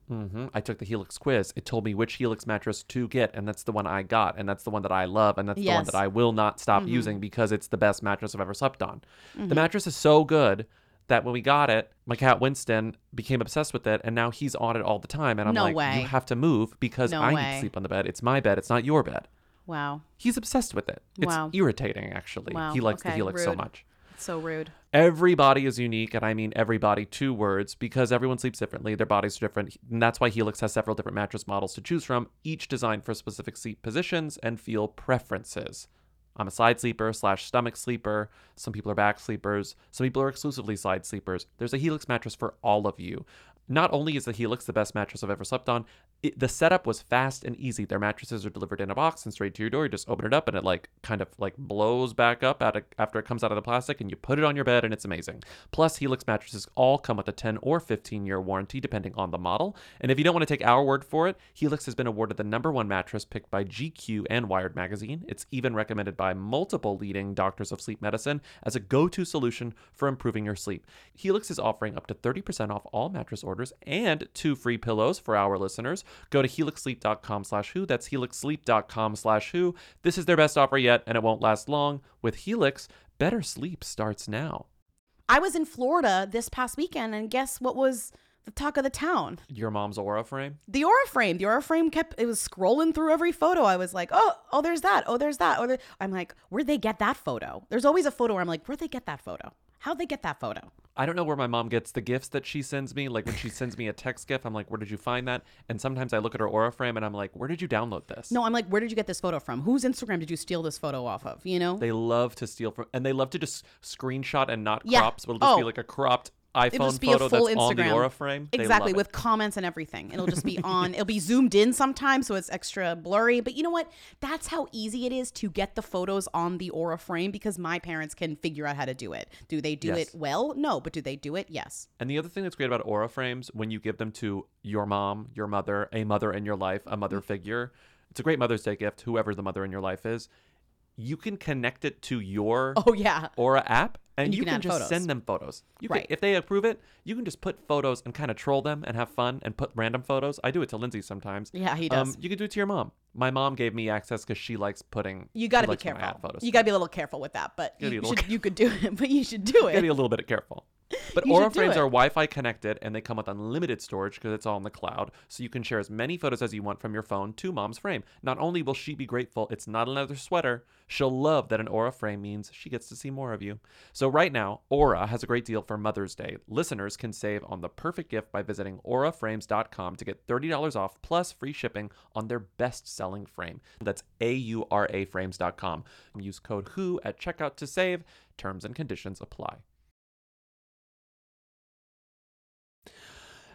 I took the Helix quiz. It told me which Helix mattress to get, and that's the one I got, and that's the one that I love, and that's the one that I will not stop using because it's the best mattress I've ever slept on. The mattress is so good that when we got it, my cat Winston became obsessed with it, and now he's on it all the time, and I'm you have to move because I need to sleep on the bed. It's my bed. It's not your bed. Wow. He's obsessed with it. It's irritating, actually. Wow. He likes the Okay, Helix so rude. much. It's so rude. Everybody is unique, and I mean everybody, 2 words, because everyone sleeps differently. Their bodies are different, and that's why Helix has several different mattress models to choose from, each designed for specific sleep positions and feel preferences. I'm a side sleeper / stomach sleeper. Some people are back sleepers. Some people are exclusively side sleepers. There's a Helix mattress for all of you. Not only is the Helix the best mattress I've ever slept on, the setup was fast and easy. Their mattresses are delivered in a box and straight to your door. You just open it up and it kind of blows back up after it comes out of the plastic, and you put it on your bed, and it's amazing. Plus, Helix mattresses all come with a 10 or 15-year warranty depending on the model. And if you don't want to take our word for it, Helix has been awarded the #1 mattress picked by GQ and Wired magazine. It's even recommended by multiple leading doctors of sleep medicine as a go-to solution for improving your sleep. Helix is offering up to 30% off all mattress orders and 2 free pillows for our listeners. Go to helixsleep.com/who. That's helixsleep.com/who. This is their best offer yet, and it won't last long. With Helix, better sleep starts now. I was in Florida this past weekend, and guess what was the talk of the town? Your mom's Aura frame? The Aura frame. The Aura frame it was scrolling through every photo. I was like, oh, there's that. Oh, there's that. I'm like, where'd they get that photo? There's always a photo where I'm like, where'd they get that photo? How'd they get that photo? I don't know where my mom gets the gifts that she sends me. Like when she sends me a text gift, I'm like, where did you find that? And sometimes I look at her Aura frame and I'm like, where did you download this? No, I'm like, where did you get this photo from? Whose Instagram did you steal this photo off of? You know? They love to steal from, and they love to just screenshot and not crop. So it'll just be like a cropped iPhone photo that's Instagram. On the Aura frame. Exactly, with comments and everything. It'll just be on, it'll be zoomed in sometimes, so it's extra blurry. But you know what? That's how easy it is to get the photos on the Aura frame because my parents can figure out how to do it. Do they do it well? No, but do they do it? Yes. And the other thing that's great about Aura frames, when you give them to your mom, your mother, a mother in your life, a mother figure, it's a great Mother's Day gift, whoever the mother in your life is. You can connect it to your Aura app, and you can just send them photos. You can, if they approve it, you can just put photos and kind of troll them and have fun and put random photos. I do it to Lindsay sometimes. Yeah, he does. You can do it to your mom. My mom gave me access because she likes putting. You got to be careful. You got to be a little careful with that, but you could do it. But you should do it. You got to be a little bit careful. But Aura frames are Wi-Fi connected, and they come with unlimited storage because it's all in the cloud, so you can share as many photos as you want from your phone to mom's frame. Not only will she be grateful it's not another sweater, she'll love that an Aura frame means she gets to see more of you. So right now, Aura has a great deal for Mother's Day. Listeners can save on the perfect gift by visiting auraframes.com to get $30 off plus free shipping on their best-selling frame. That's auraframes.com. Use code WHO at checkout to save. Terms and conditions apply.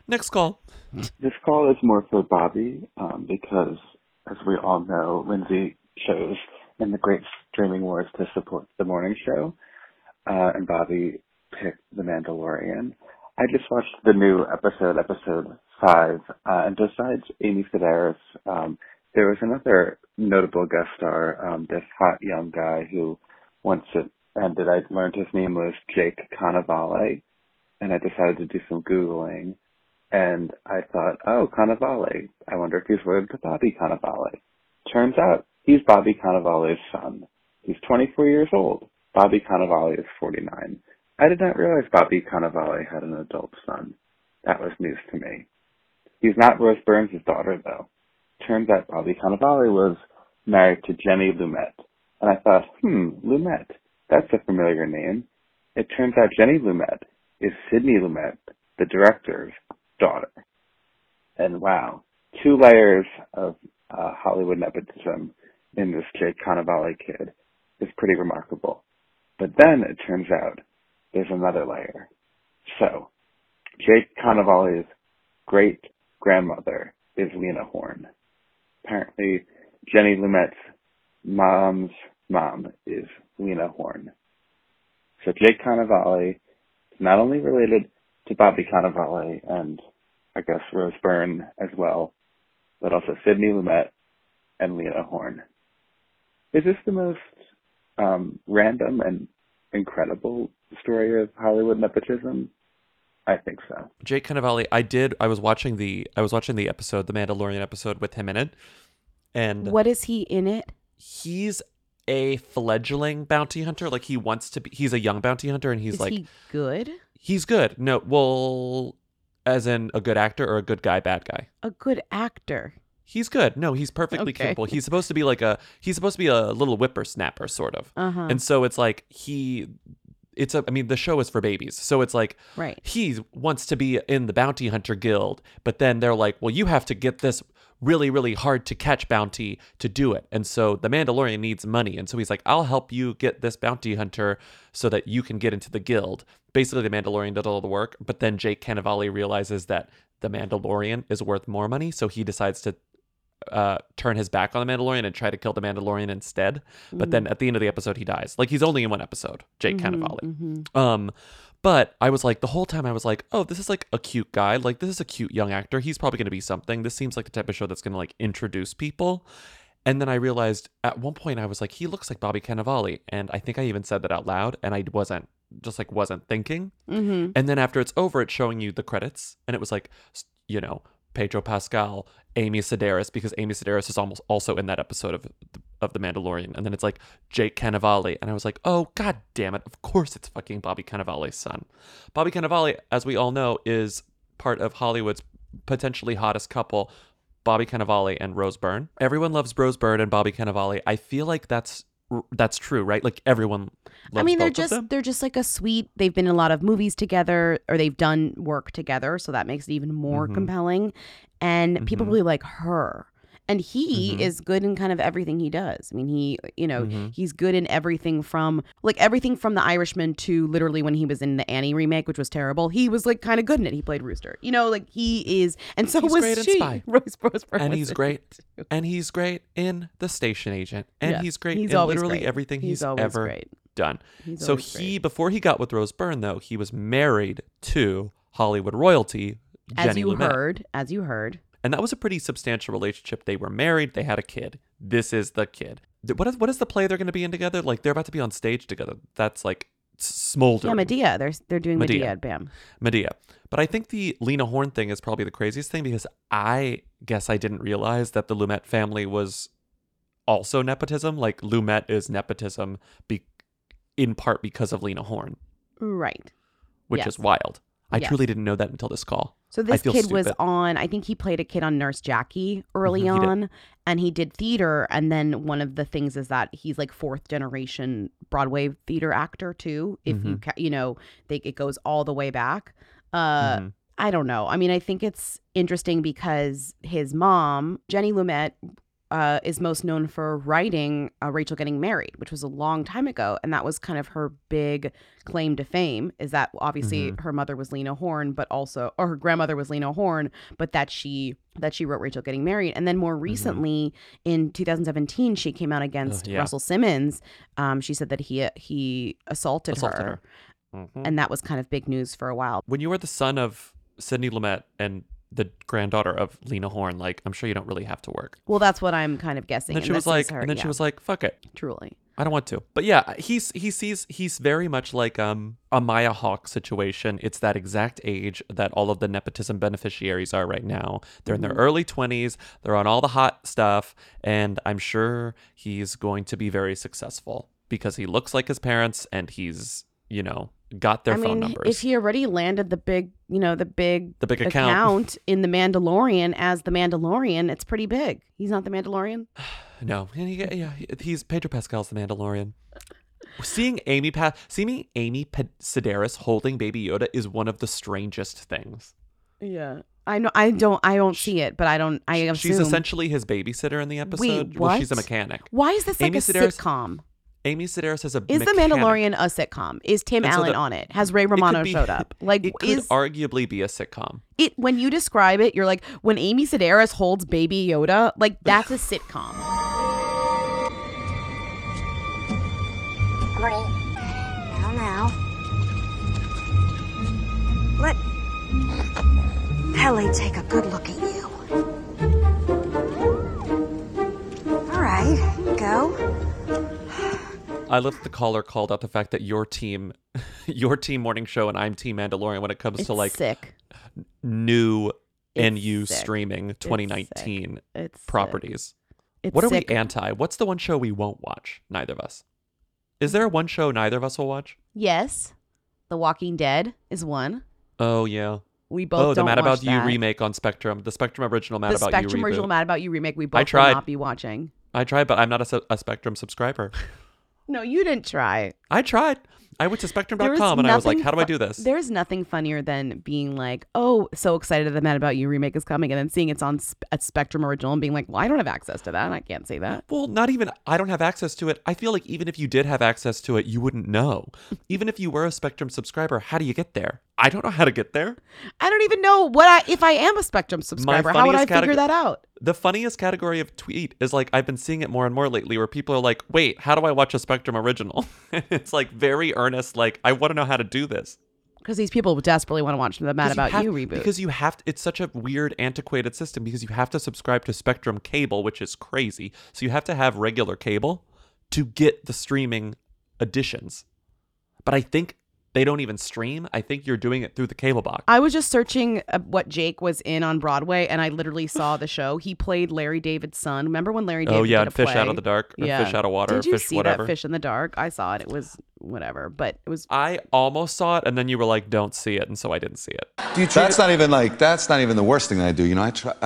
Next call. This call is more for Bobby because, as we all know, Lindsay chose in the Great Streaming Wars to support the morning show, and Bobby picked The Mandalorian. I just watched the new episode 5, and besides Amy Sedaris, there was another notable guest star, this hot young guy who once it ended, I learned his name was Jake Cannavale, and I decided to do some Googling, and I thought, oh, Cannavale, I wonder if he's related to Bobby Cannavale. Turns out, he's Bobby Cannavale's son. He's 24 years old. Bobby Cannavale is 49. I did not realize Bobby Cannavale had an adult son. That was news to me. He's not Rose Byrne's daughter, though. Turns out Bobby Cannavale was married to Jenny Lumet. And I thought, Lumet, that's a familiar name. It turns out Jenny Lumet is Sidney Lumet, the director's daughter. And wow, 2 layers of Hollywood nepotism in this Jake Cannavale kid is pretty remarkable. But then it turns out there's another layer. So, Jake Cannavale's great-grandmother is Lena Horne. Apparently, Jenny Lumet's mom's mom is Lena Horne. So Jake Cannavale is not only related to Bobby Cannavale and, I guess, Rose Byrne as well, but also Sidney Lumet and Lena Horne. Is this the most random and incredible story of Hollywood nepotism? I think so. Jake Cannavale, I was watching the episode, the Mandalorian episode with him in it. And what is he in it? He's a fledgling bounty hunter. Like he's a young bounty hunter, and Is he good? He's good. No, well, as in a good actor or a good guy, bad guy? A good actor. He's good. No, he's perfectly capable. He's supposed to be a little whippersnapper, sort of. Uh-huh. And so it's like the show is for babies. So it's like, right. He wants to be in the bounty hunter guild, but then they're like, well, you have to get this really, really hard to catch bounty to do it. And so the Mandalorian needs money. And so he's like, I'll help you get this bounty hunter so that you can get into the guild. Basically, the Mandalorian did all the work, but then Jake Cannavale realizes that the Mandalorian is worth more money. So he decides to turn his back on the Mandalorian and try to kill the Mandalorian instead. But then at the end of the episode, he dies. Like, he's only in one episode, Jake Cannavale. But I was like, the whole time I was like, oh, this is like a cute guy. Like, this is a cute young actor. He's probably going to be something. This seems like the type of show that's going to like introduce people. And then I realized at one point I was like, he looks like Bobby Cannavale. And I think I even said that out loud, and I wasn't thinking. Mm-hmm. And then after it's over, it's showing you the credits, and it was like, Pedro Pascal, Amy Sedaris, because Amy Sedaris is almost also in that episode of The Mandalorian. And then it's like Jake Cannavale. And I was like, oh, god damn it. Of course it's fucking Bobby Cannavale's son. Bobby Cannavale, as we all know, is part of Hollywood's potentially hottest couple, Bobby Cannavale and Rose Byrne. Everyone loves Rose Byrne and Bobby Cannavale. I feel like that's true, right? Like everyone loves both of them. They're just like a sweet, they've been in a lot of movies together, or they've done work together, so that makes it even more compelling. And people really like her. And he is good in kind of everything he does. I mean, he's good in everything from The Irishman to literally when he was in the Annie remake, which was terrible. He was like kind of good in it. He played Rooster. He is, and so he's was great she. In Spy. Rose Byrne and was he's in great. it too. And he's great in The Station Agent. And Yeah. he's great He's in always literally great. everything He's he's always ever great. done. He's So always great. before he got with Rose Byrne, though, he was married to Hollywood royalty, Jenny Lumet. As you heard. And that was a pretty substantial relationship. They were married. They had a kid. This is the kid. What is the play they're going to be in together? Like, they're about to be on stage together. That's like smoldering. Yeah, Medea. They're doing Medea at BAM. Medea. But I think the Lena Horne thing is probably the craziest thing, because I guess I didn't realize that the Lumet family was also nepotism. Like, Lumet is nepotism in part because of Lena Horne. Right. Which is wild. I Yes. truly didn't know that until this call. So this kid was on, I think he played a kid on Nurse Jackie early on, and he did theater. And then one of the things is that he's like 4th generation Broadway theater actor too. If it goes all the way back. I don't know. I mean, I think it's interesting because his mom, Jenny Lumet, is most known for writing Rachel Getting Married, which was a long time ago. And that was kind of her big claim to fame, is that obviously her mother was Lena Horne, or her grandmother was Lena Horne, but that she wrote Rachel Getting Married. And then more recently in 2017, she came out against Russell Simmons. She said that he assaulted her. And that was kind of big news for a while. When you are the son of Sidney Lumet and the granddaughter of Lena Horne, like, I'm sure you don't really have to work. Well, that's what I'm kind of guessing. And then she was like, she was like, fuck it. Truly. I don't want to. But yeah, he's very much like a Maya Hawke situation. It's that exact age that all of the nepotism beneficiaries are right now. They're in their early 20s. They're on all the hot stuff. And I'm sure he's going to be very successful because he looks like his parents and he's, got their phone numbers. If he already landed the big account in The Mandalorian as the Mandalorian, it's pretty big. He's not the Mandalorian? No. He's Pedro Pascal's the Mandalorian. Seeing Amy Sedaris holding Baby Yoda is one of the strangest things. Yeah. I know. I don't see it, but I assume. She's essentially his babysitter in the episode. Wait, what? Well, she's a mechanic. Why is this like a sitcom? Amy Sedaris is a Is mechanic. The Mandalorian a sitcom? Is Tim Allen on it? Has Ray Romano showed up? Like, it could arguably be a sitcom. When you describe it, you're like, when Amy Sedaris holds Baby Yoda, like, that's a sitcom. Now. Let Pele take a good look at you. All right, here you go. I love that the caller called out the fact that your team morning show and I'm team Mandalorian when it comes to like sick. New It's NU sick. streaming 2019 It's properties. It's what are sick. we anti? What's the one show we won't watch? Neither of us. Is there one show neither of us will watch? Yes. The Walking Dead is one. Oh, yeah. We both the don't Mad About watch You that. remake on Spectrum. The Spectrum original Mad The About You Spectrum reboot. original Mad About You remake we both will tried. not be watching. I tried, but I'm not a Spectrum subscriber. No, you didn't try. I tried. I went to Spectrum.com There was and I was like, nothing how do I do this? There's nothing funnier than being like, oh, so excited that the Mad About You remake is coming, and then seeing it's on a Spectrum original and being like, well, I don't have access to that. I can't say that. Well, not even, I don't have access to it. I feel like even if you did have access to it, you wouldn't know. Even if you were a Spectrum subscriber, how do you get there? I don't know how to get there. I don't even know if I am a Spectrum subscriber, how would I figure that out? The funniest category of tweet is like, I've been seeing it more and more lately where people are like, wait, how do I watch a Spectrum original? It's like very earnest, like, I want to know how to do this. Because these people desperately want to watch the Mad About You reboot. Because you have to, it's such a weird, antiquated system because you have to subscribe to Spectrum cable, which is crazy. So you have to have regular cable to get the streaming editions. But I think they don't even stream. I think you're doing it through the cable box. I was just searching what Jake was in on Broadway, and I literally saw the show. He played Larry David's son. Remember when Larry David did a Fish play? Out of the Dark, or Fish Out of Water, Did you Fish see whatever. that Fish in the Dark? I saw it. It was whatever, but it was. I almost saw it, and then you were like, "Don't see it," and so I didn't see it. That's not even the worst thing that I do. You know, I try.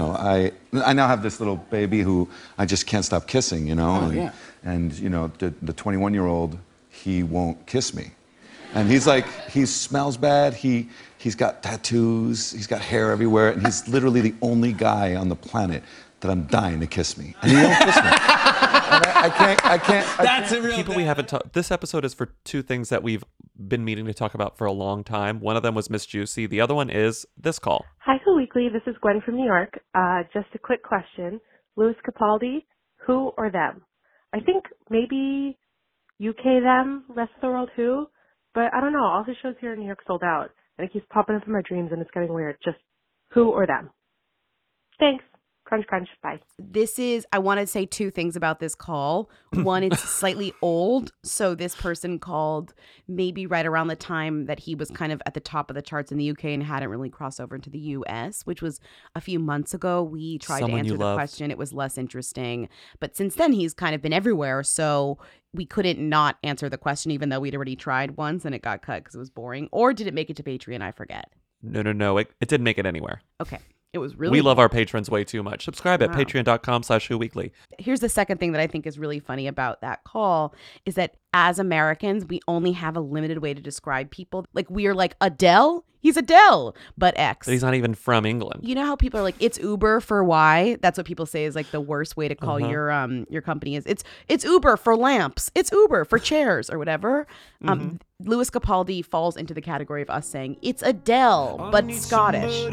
I now have this little baby who I just can't stop kissing. You know, and the 21-year-old, he won't kiss me. And he's like, he smells bad, he's got tattoos, he's got hair everywhere, and he's literally the only guy on the planet that I'm dying to kiss me. And he won't kiss me. And I can't. People we haven't talked. This episode is for two things that we've been meaning to talk about for a long time. One of them was Miss Juicy. The other one is this call. Hi, Phil Weekly. This is Gwen from New York. Just a quick question. Louis Capaldi, who or them? I think maybe UK them, rest of the world who? But I don't know. All his shows here in New York sold out. And it keeps popping up in my dreams and it's getting weird. Just who or them? Thanks. Crunch, crunch. Bye. I want to say two things about this call. One, it's slightly old. So this person called maybe right around the time that he was kind of at the top of the charts in the UK and hadn't really crossed over into the US, which was a few months ago. We tried to answer the question. It was less interesting. But since then, he's kind of been everywhere. So we couldn't not answer the question, even though we'd already tried once and it got cut because it was boring. Or did it make it to Patreon? I forget. No. It didn't make it anywhere. Okay. It was really We love good. our patrons way too much. Subscribe at Wow. patreon.com/whoweekly. Here's the second thing that I think is really funny about that call is that as Americans, we only have a limited way to describe people. Like we are like, Adele? He's Adele, but X. But he's not even from England. You know how people are like, it's Uber for Y? That's what people say is like the worst way to call your company is. It's Uber for lamps. It's Uber for chairs or whatever. Lewis Capaldi falls into the category of us saying it's Adele, but Scottish.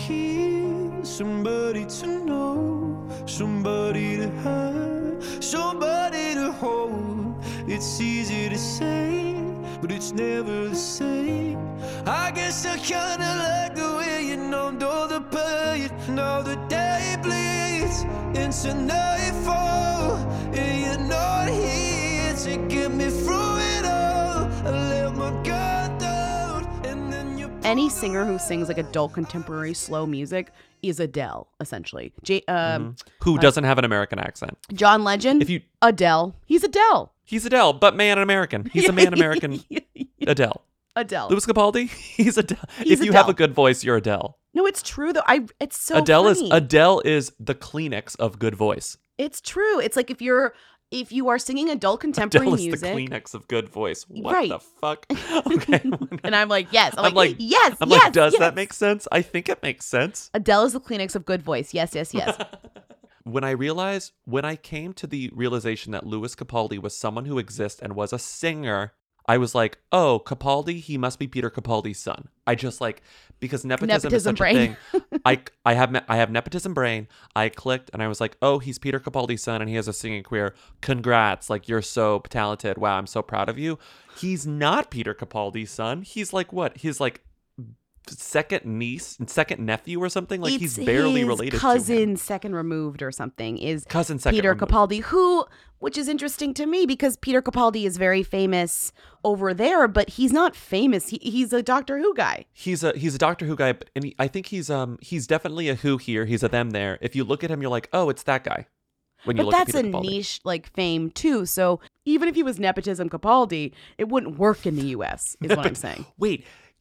Somebody to know, somebody to have, somebody to hold. It's easy to say, but it's never the same. I guess I kinda like the way you numbed all the pain. Now the day bleeds into nightfall, and you're not here to get me through it all. I let my guard down, and then you. Any singer who sings like adult contemporary slow music is Adele, essentially. Who doesn't have an American accent? John Legend, Adele. He's Adele. He's Adele, but man American. He's a man American Adele. Adele. Lewis Capaldi, he's Adele. He's if you Adele. have a good voice, you're Adele. No, it's true though. It's so Adele funny. is the Kleenex of good voice. It's true. It's like if you are singing adult contemporary Adele music, is the Kleenex of good voice. What Right. the fuck? Okay. and I'm like, yes. I'm like, yes. I'm yes, like, does yes. that make sense? I think it makes sense. Adele is the Kleenex of good voice. Yes, yes, yes. When I came to the realization that Lewis Capaldi was someone who exists and was a singer, I was like, oh, Capaldi, he must be Peter Capaldi's son. I just like, because nepotism is such brain. a thing. I have nepotism brain. I clicked and I was like, oh, he's Peter Capaldi's son and he has a singing career. Congrats. Like, you're so talented. Wow, I'm so proud of you. He's not Peter Capaldi's son. He's like what? He's like second nephew or something. Like It's he's barely his related to him. cousin second removed or something is Cousin second Peter removed. Capaldi, which is interesting to me because Peter Capaldi is very famous over there, but he's not famous. He's a Doctor Who guy. He's a Doctor Who guy, and I think he's definitely a Who here. He's a them there. If you look at him, you're like, oh, it's that guy. When you But look at that's a Peter Capaldi. niche like fame too. So even if he was nepotism Capaldi, it wouldn't work in the US, is what I'm saying. Wait,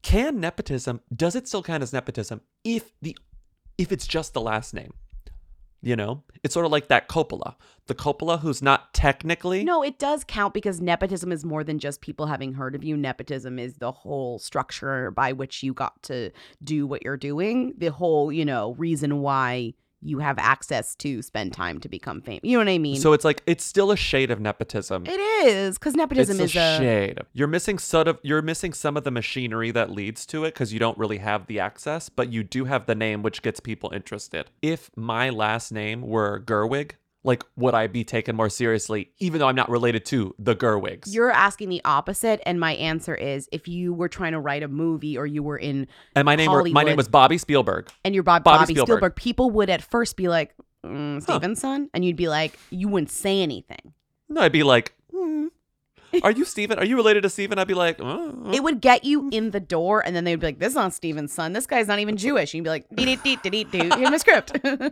does it still count as nepotism if it's just the last name? You know, it's sort of like that Coppola. The Coppola who's not technically. No, it does count because nepotism is more than just people having heard of you. Nepotism is the whole structure by which you got to do what you're doing. The whole, reason why you have access to spend time to become famous. You know what I mean? So it's like, it's still a shade of nepotism. It is, because nepotism It's is a shade. You're missing some of the machinery that leads to it because you don't really have the access, but you do have the name, which gets people interested. If my last name were Gerwig, like, would I be taken more seriously, even though I'm not related to the Gerwigs? You're asking the opposite, and my answer is if you were trying to write a movie or you were in And my name Hollywood, was Bobby Spielberg. and you're Bobby Spielberg, people would at first be like, Steven's son? And you'd be like, you wouldn't say anything. No, I'd be like, are you Steven? Are you related to Steven? I'd be like, It would get you in the door, and then they'd be like, this is not Steven's son. This guy's not even Jewish. And you'd be like, here's my script.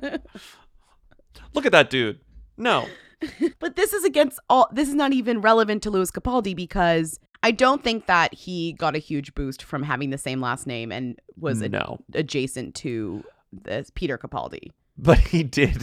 look at that dude. No. But this is not even relevant to Lewis Capaldi because I don't think that he got a huge boost from having the same last name and was adjacent to Peter Capaldi. But he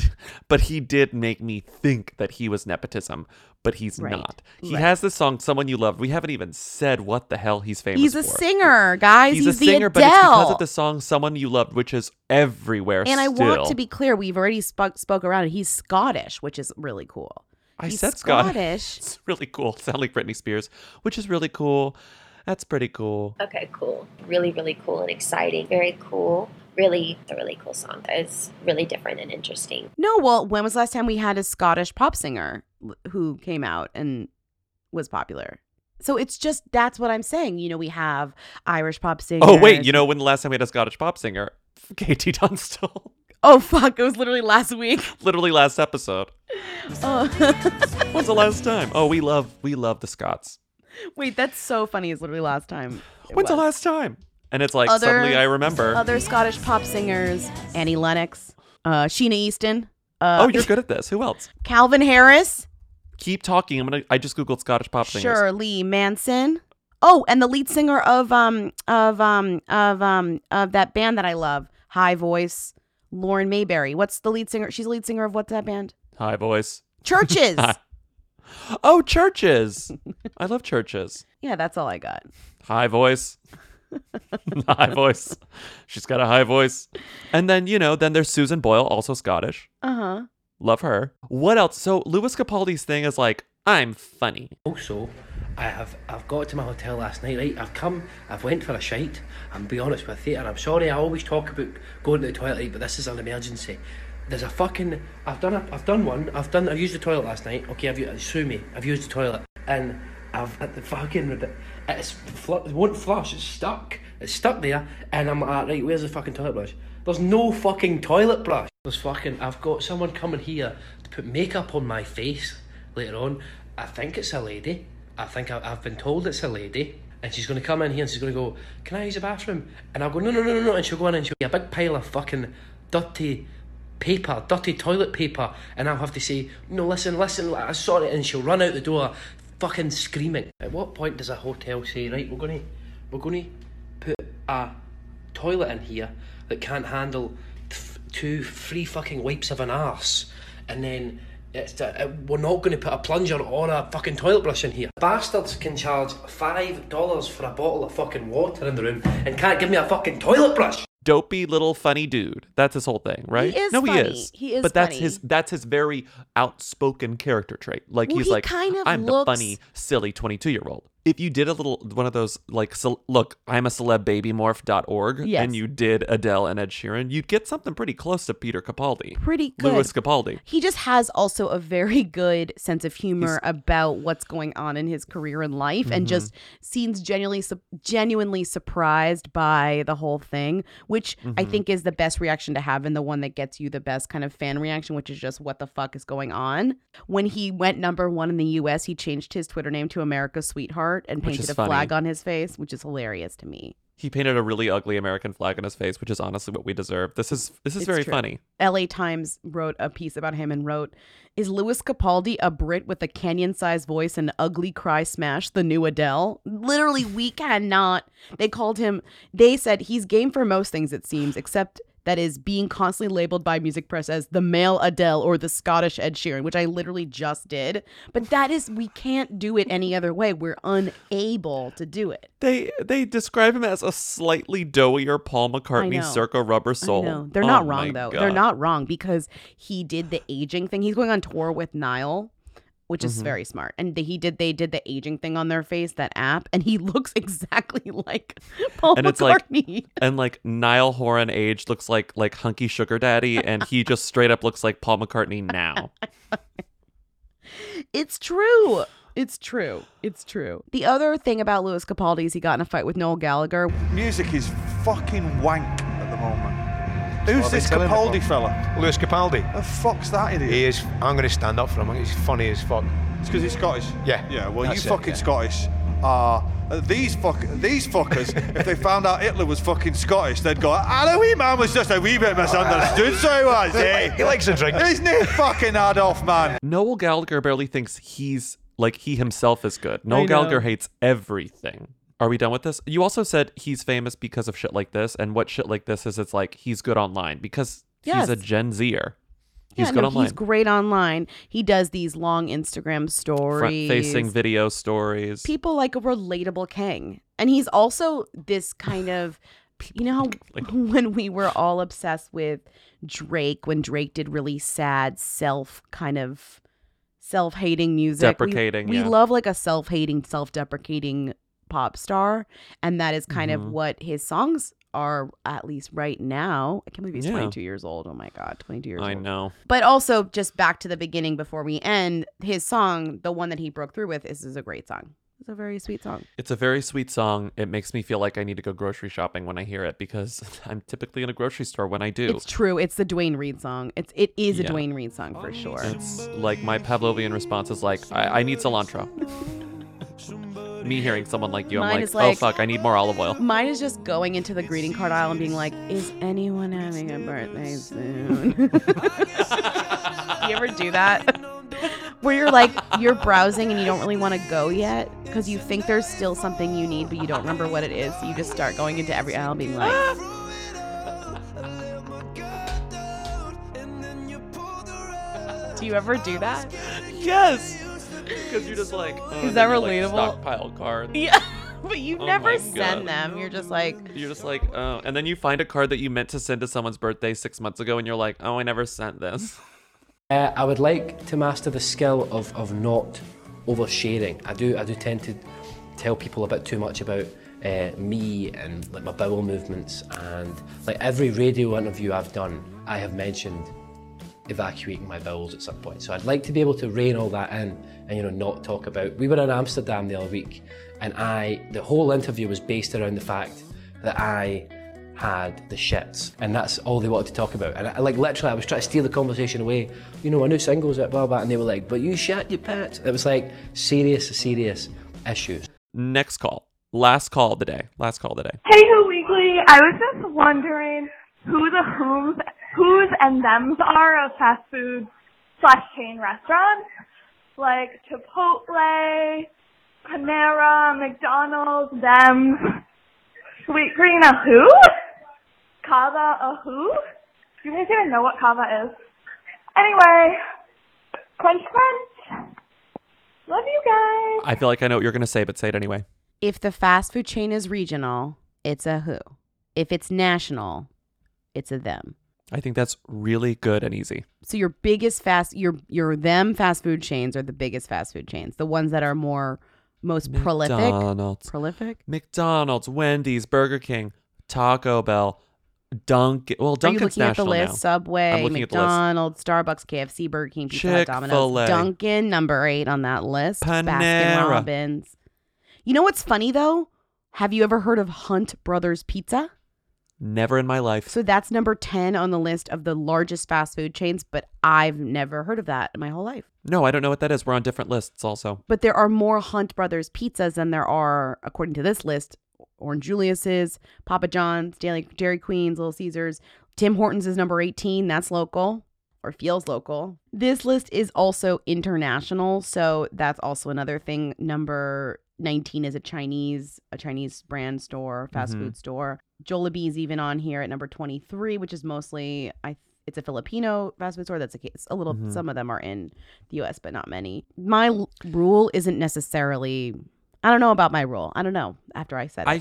did make me think that he was nepotism, but he's not. He has this song, Someone You Loved. We haven't even said what the hell he's famous for. He's a singer, guys. He's a the singer, Adele. but it's because of the song Someone You Loved, which is everywhere And I still. want to be clear, we've already spoke around it. He's Scottish, which is really cool. He's said Scottish. It's really cool. Sound like Britney Spears, which is really cool. That's pretty cool. Okay, cool. Really, really cool and exciting. Very cool. Really, a really cool song. It's really different and interesting. No, well, when was the last time we had a Scottish pop singer who came out and was popular? So it's just, that's what I'm saying. We have Irish pop singers. Oh, wait. You know when the last time we had a Scottish pop singer? Katie Tunstall. Oh, fuck. It was literally last week. Literally last episode. Oh. When's the last time? Oh, we love the Scots. Wait, that's so funny. It's literally last time. When's the last time? And it's like, suddenly I remember. Other Scottish pop singers. Annie Lennox. Sheena Easton. Oh, you're good at this. Who else? Calvin Harris. Keep talking. I just Googled Scottish pop singers. Shirley Manson. Oh, and the lead singer of that band that I love, High Voice, Lauren Mayberry. What's the lead singer? She's the lead singer of what's that band? High Voice. Churches. Oh, Churches. I love Churches. Yeah, that's all I got. High Voice. High voice. She's got a high voice. And then, then there's Susan Boyle, also Scottish. Uh-huh. Love her. What else? So Lewis Capaldi's thing is like, I'm funny. Also, I've got to my hotel last night, right? I've went for a shite. I'm be honest with you, and I'm sorry I always talk about going to the toilet, but this is an emergency. There's a fucking I've used the toilet last night. Okay, sue me. I've used the toilet. And it won't flush, it's stuck there, and I'm like, right, where's the fucking toilet brush? There's no fucking toilet brush. I've got someone coming here to put makeup on my face later on. I think it's a lady. I've been told it's a lady, and she's going to come in here and she's going to go, can I use the bathroom? And I'll go, no, and she'll go in and she'll be a big pile of fucking dirty toilet paper, and I'll have to say, no, listen, I'm sorry, and she'll run out the door fucking screaming. At what point does a hotel say, right, we're going to put a toilet in here that can't handle 2 free fucking wipes of an arse, and then we're not going to put a plunger or a fucking toilet brush in here. Bastards can charge $5 for a bottle of fucking water in the room and can't give me a fucking toilet brush. Dopey little funny dude. That's his whole thing, right? He is no, funny. he is. He is but funny. that's his very outspoken character trait. Like, Well, he's he like, kind of I'm looks- the funny, silly 22-year-old. If you did one of those, like, look, I'm a celebbabymorph.org, Yes. and you did Adele and Ed Sheeran, you'd get something pretty close to Peter Capaldi. Pretty good. Lewis Capaldi. He just has also a very good sense of humor about what's going on in his career and life, and just seems genuinely surprised by the whole thing, which I think is the best reaction to have, and the one that gets you the best kind of fan reaction, which is just, what the fuck is going on? When he went #1 in the US, he changed his Twitter name to America's Sweetheart and Which painted is a funny. flag on his face, which is hilarious to me. He painted a really ugly American flag on his face, which is honestly what we deserve. This is It's very true. funny. LA Times wrote a piece about him and wrote, is Lewis Capaldi a Brit with a canyon-sized voice and ugly cry smash the new Adele? Literally, we cannot. They said he's game for most things, it seems, except that is being constantly labeled by music press as the male Adele or the Scottish Ed Sheeran, which I literally just did. But we can't do it any other way. We're unable to do it. They describe him as a slightly doughier Paul McCartney circa Rubber Soul. I know. They're not wrong, though. They're not wrong, because he did the aging thing. He's going on tour with Niall, which is very smart. And they did the aging thing on their face, that app, and he looks exactly like Paul And McCartney. it's like Niall Horan aged looks like hunky sugar daddy, and he just straight up looks like Paul McCartney now. It's true. It's true. It's true. The other thing about Lewis Capaldi is he got in a fight with Noel Gallagher. Music is fucking wank at the moment. Who's I've this been telling Capaldi people. fella? Lewis Capaldi. The fuck's that idiot? He is. I'm going to stand up for him. He's funny as fuck. It's because he's Scottish. Yeah. Yeah. Well, That's you it, fucking yeah. Scottish are these fuckers. If they found out Hitler was fucking Scottish, they'd go, "Ah, the wee man was just a wee bit misunderstood, so he was, eh? He likes a drink. Isn't he fucking Adolf, man?" Noel Gallagher barely thinks he himself is good. Noel know. Gallagher hates everything. Are we done with this? You also said he's famous because of shit like this, and what shit like this is, it's like he's good online because Yes. he's a Gen Zer. He's good online. He's great online. He does these long Instagram stories. Front-facing video stories. People like a relatable king. And he's also this kind of, you know how when we were all obsessed with Drake, when Drake did really sad self-hating music. Deprecating, We yeah. love like a self-hating, self-deprecating pop star. And that is kind of what his songs are, at least right now. I can't believe he's 22 years old. Oh my God, 22 years old. I know. But also, just back to the beginning before we end, his song, the one that he broke through with, is a great song. It's a very sweet song. It's a very sweet song. It makes me feel like I need to go grocery shopping when I hear it because I'm typically in a grocery store when I do. It's true. It's the Dwayne Reed song. It is a Yeah. Dwayne Reed song for sure. It's like my Pavlovian response is like, I need cilantro. Me hearing someone like you, Mine I'm is like, oh like- fuck, I need more olive oil. Mine is just going into the greeting card aisle and being like, is anyone having a birthday soon? You ever do that? Where you're browsing and you don't really want to go yet because you think there's still something you need, but you don't remember what it is. So you just start going into every aisle being like, Do you ever do that? Yes. Because you're just like, Is that you, relatable? stockpile cards. Yeah, but you Oh never my send God. them. You're just like, oh, and then you find a card that you meant to send to someone's birthday 6 months ago, and you're like, oh, I never sent this. I would like to master the skill of not oversharing. I do tend to tell people a bit too much about me and like my bowel movements, and like every radio interview I've done, I have mentioned evacuating my bowels at some point. So I'd like to be able to rein all that in and not talk about. We were in Amsterdam the other week, and the whole interview was based around the fact that I had the shits, and that's all they wanted to talk about. And I literally was trying to steer the conversation away. My new single's at blah blah, and they were like, "But you shat your pants." It was like serious issues. Next call. Last call of the day. Hey, Who Weekly. I was just wondering who the who's and thems are of fast food / chain restaurants, like Chipotle, Panera, McDonald's, them. Sweet Green a who? Kava a who? Do you guys even know what kava is? Anyway, crunch crunch. Love you guys. I feel like I know what you're going to say, but say it anyway. if the fast food chain is regional, it's a who. If it's national, it's a them. I think that's really good and easy. So your biggest your them fast food chains are the biggest fast food chains, the ones that are most prolific. McDonald's, Wendy's, Burger King, Taco Bell, Dunkin'. Well, Dunkin's Are you looking at the national list? now. Subway, I'm looking McDonald's, Starbucks, KFC, Burger King, Pizza Hut, Domino's, Chick-fil-A. Dunkin', number 8 on that list. Panera. Baskin Robbins. You know what's funny though? Have you ever heard of Hunt Brothers Pizza? Never in my life. So that's number 10 on the list of the largest fast food chains, but I've never heard of that in my whole life. No, I don't know what that is. We're on different lists also. But there are more Hunt Brothers pizzas than there are, according to this list, Orange Julius's, Papa John's, Dairy Queen's, Little Caesars. Tim Hortons is number 18. That's local, or feels local. This list is also international, so that's also another thing. Number 19 is a Chinese brand store, fast food store. Jollibee's even on here at number 23, which is mostly it's a Filipino fast food store. That's a case. A little. Some of them are in the U.S., but not many. My rule isn't necessarily. I don't know about my rule. I don't know. After I said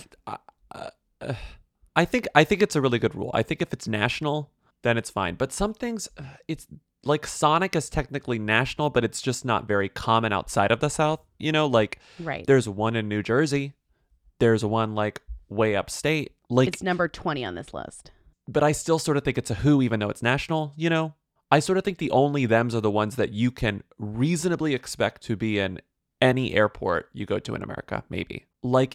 it, I think it's a really good rule. I think if it's national, then it's fine. But some things, it's like Sonic is technically national, but it's just not very common outside of the South. You know, like right. There's one in New Jersey. There's one like way upstate. Like it's number 20 on this list. But I still sort of think it's a who, even though it's national. You know, I sort of think the only thems are the ones that you can reasonably expect to be in any airport you go to in America. Maybe like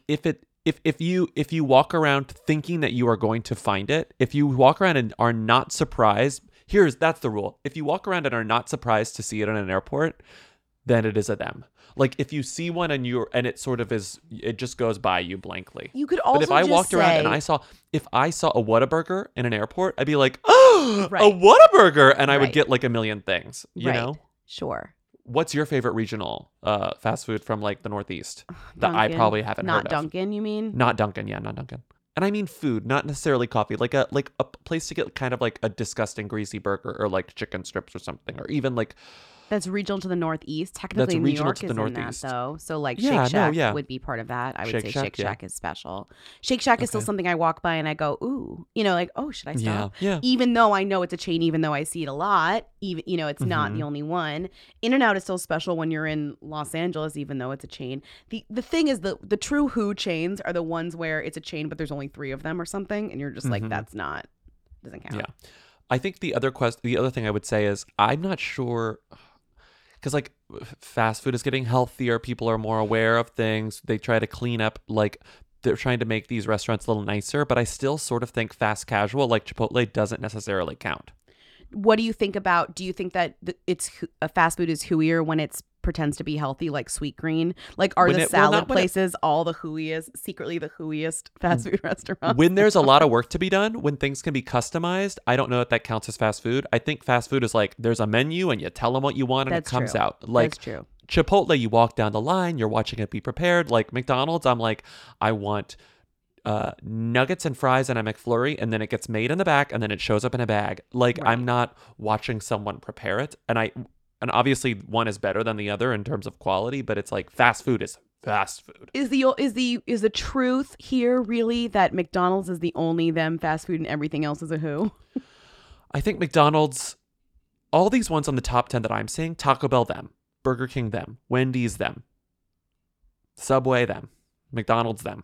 if you walk around thinking that you are going to find it, if you walk around and are not surprised, that's the rule. If you walk around and are not surprised to see it in an airport, then it is a them. Like if you see one and it sort of is, it just goes by you blankly. You could also But if I just walked around say- and if I saw a Whataburger in an airport, I'd be like, oh, Right. a Whataburger, and I would Right. get like a million things. You Right. know? Sure. What's your favorite regional fast food from like the Northeast that I Dunkin'. probably haven't heard Not of? Dunkin', you mean? Not Dunkin', yeah, not Dunkin'. And I mean food, not necessarily coffee. Like a place to get kind of like a disgusting greasy burger or like chicken strips or something, or even like That's regional to the Northeast. Technically, New regional York to is the in that, Northeast. though. So, like, Yeah, Shake no, Shack yeah. would be part of that. I would Shake say Shack, Shake yeah. Shack is special. Shake Shack is still something I walk by and I go, ooh, like, oh, should I stop? Yeah. Even though I know it's a chain, even though I see it a lot, even it's not the only one. In-N-Out is still special when you're in Los Angeles, even though it's a chain. The thing is, the true who chains are the ones where it's a chain, but there's only 3 of them or something, and you're just like, doesn't count. Yeah. I think the other thing I would say is I'm not sure, because like fast food is getting healthier. People are more aware of things. They try to clean up, like they're trying to make these restaurants a little nicer, but I still sort of think fast casual like Chipotle doesn't necessarily count. What do you think about? Do you think that a fast food is hooier when it pretends to be healthy, like Sweet Green? Like, are the salad places all the secretly the hooiest fast food restaurants? When there's a lot of work to be done, when things can be customized, I don't know if that counts as fast food. I think fast food is like there's a menu and you tell them what you want and That's it comes true. out. Like That's true. Chipotle, you walk down the line, you're watching it be prepared. Like McDonald's, I'm like, I want nuggets and fries and a McFlurry, and then it gets made in the back and then it shows up in a bag. Like I'm not watching someone prepare it, and And obviously one is better than the other in terms of quality, but it's like fast food is fast food. Is the truth here really that McDonald's is the only them fast food and everything else is a who? I think McDonald's, all these ones on the top 10 that I'm seeing, Taco Bell them, Burger King them, Wendy's them, Subway them, McDonald's them.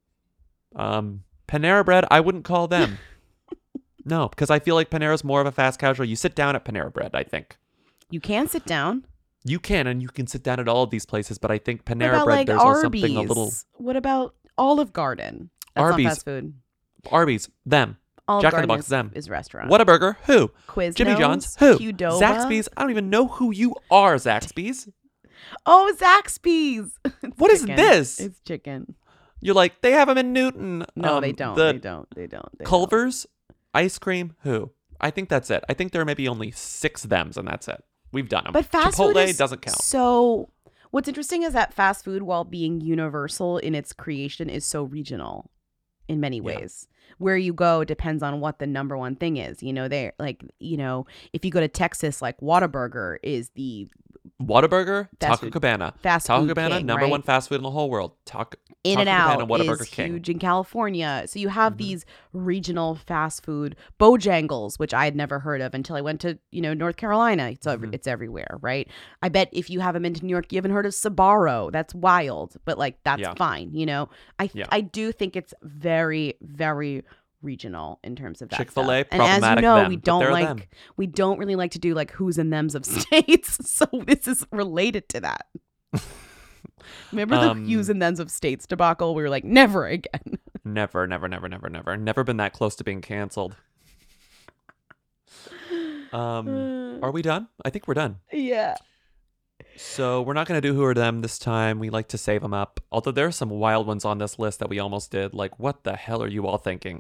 Panera Bread, I wouldn't call them. No, because I feel like Panera's more of a fast casual. You sit down at Panera Bread, I think. You can sit down. You can, and you can sit down at all of these places, but I think Panera What about, Bread, like, there's Arby's? something a little... What about Olive Garden? That's Arby's. not fast food. Arby's, them. Olive Jack in the Garden Box, them. is restaurant. Whataburger, who? Quiznos, Jimmy John's, who? Qdoba. Zaxby's, I don't even know who you are, Zaxby's. Oh, Zaxby's. What is this? It's chicken. You're like, they have them in Newton. No, they don't. They don't. Culver's, ice cream, who? I think that's it. I think there are maybe only 6 thems, and that's it. We've done them. But fast Chipotle food doesn't count. So what's interesting is that fast food, while being universal in its creation, is so regional in many ways. Where you go depends on what the number one thing is. You know, they're like, you know, if you go to Texas, like Whataburger is the Whataburger, Fast Taco food- Cabana. fast Taco food Cabana, king, number right? one fast food in the whole world. Taco In-N-Out Cabana, Whataburger is king. huge in California. So you have these regional fast food. Bojangles, which I had never heard of until I went to, North Carolina. It's everywhere, right? I bet if you haven't been to New York, you haven't heard of Sbarro. That's wild, but that's fine, I do think it's very, very regional in terms of that Chick-fil-A, stuff. And as you problematic know, them, we but don't they're like them. we don't really like to do like who's and thems of states. So this is related to that. Remember the who's and thems of states debacle? We were like, never again. Never, never, never, never, never. Never been that close to being canceled. Are we done? I think we're done. Yeah. So we're not going to do who are them this time. We like to save them up. Although there are some wild ones on this list that we almost did. Like, what the hell are you all thinking?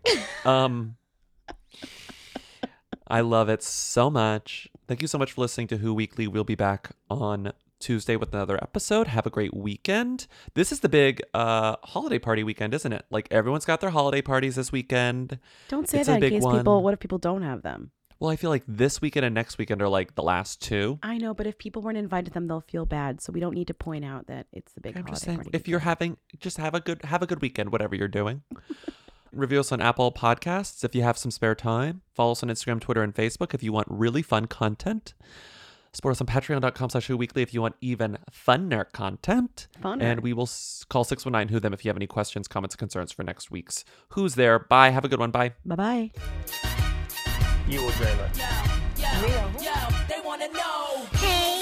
I love it so much. Thank you so much for listening to Who Weekly. We'll be back on Tuesday with another episode. Have a great weekend. This is the big holiday party weekend, isn't it? Like, everyone's got their holiday parties this weekend. Don't say It's a that in big case one. what if people don't have them? Well, I feel like this weekend and next weekend are like the last 2. I know, but if people weren't invited to them, they'll feel bad. So we don't need to point out that it's the big I'm holiday just saying, party. if you're having, just have a good weekend, whatever you're doing. Review us on Apple Podcasts if you have some spare time. Follow us on Instagram, Twitter, and Facebook if you want really fun content. Support us on patreon.com/whoweekly if you want even funner content. Funner. And we will call 619 Who Them if you have any questions, comments, concerns for next week's Who's There. Bye. Have a good one. Bye. Bye-bye. You will dream it. They wanna know. Hey.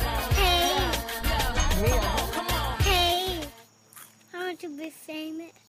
Hey. Hey. I want to be famous.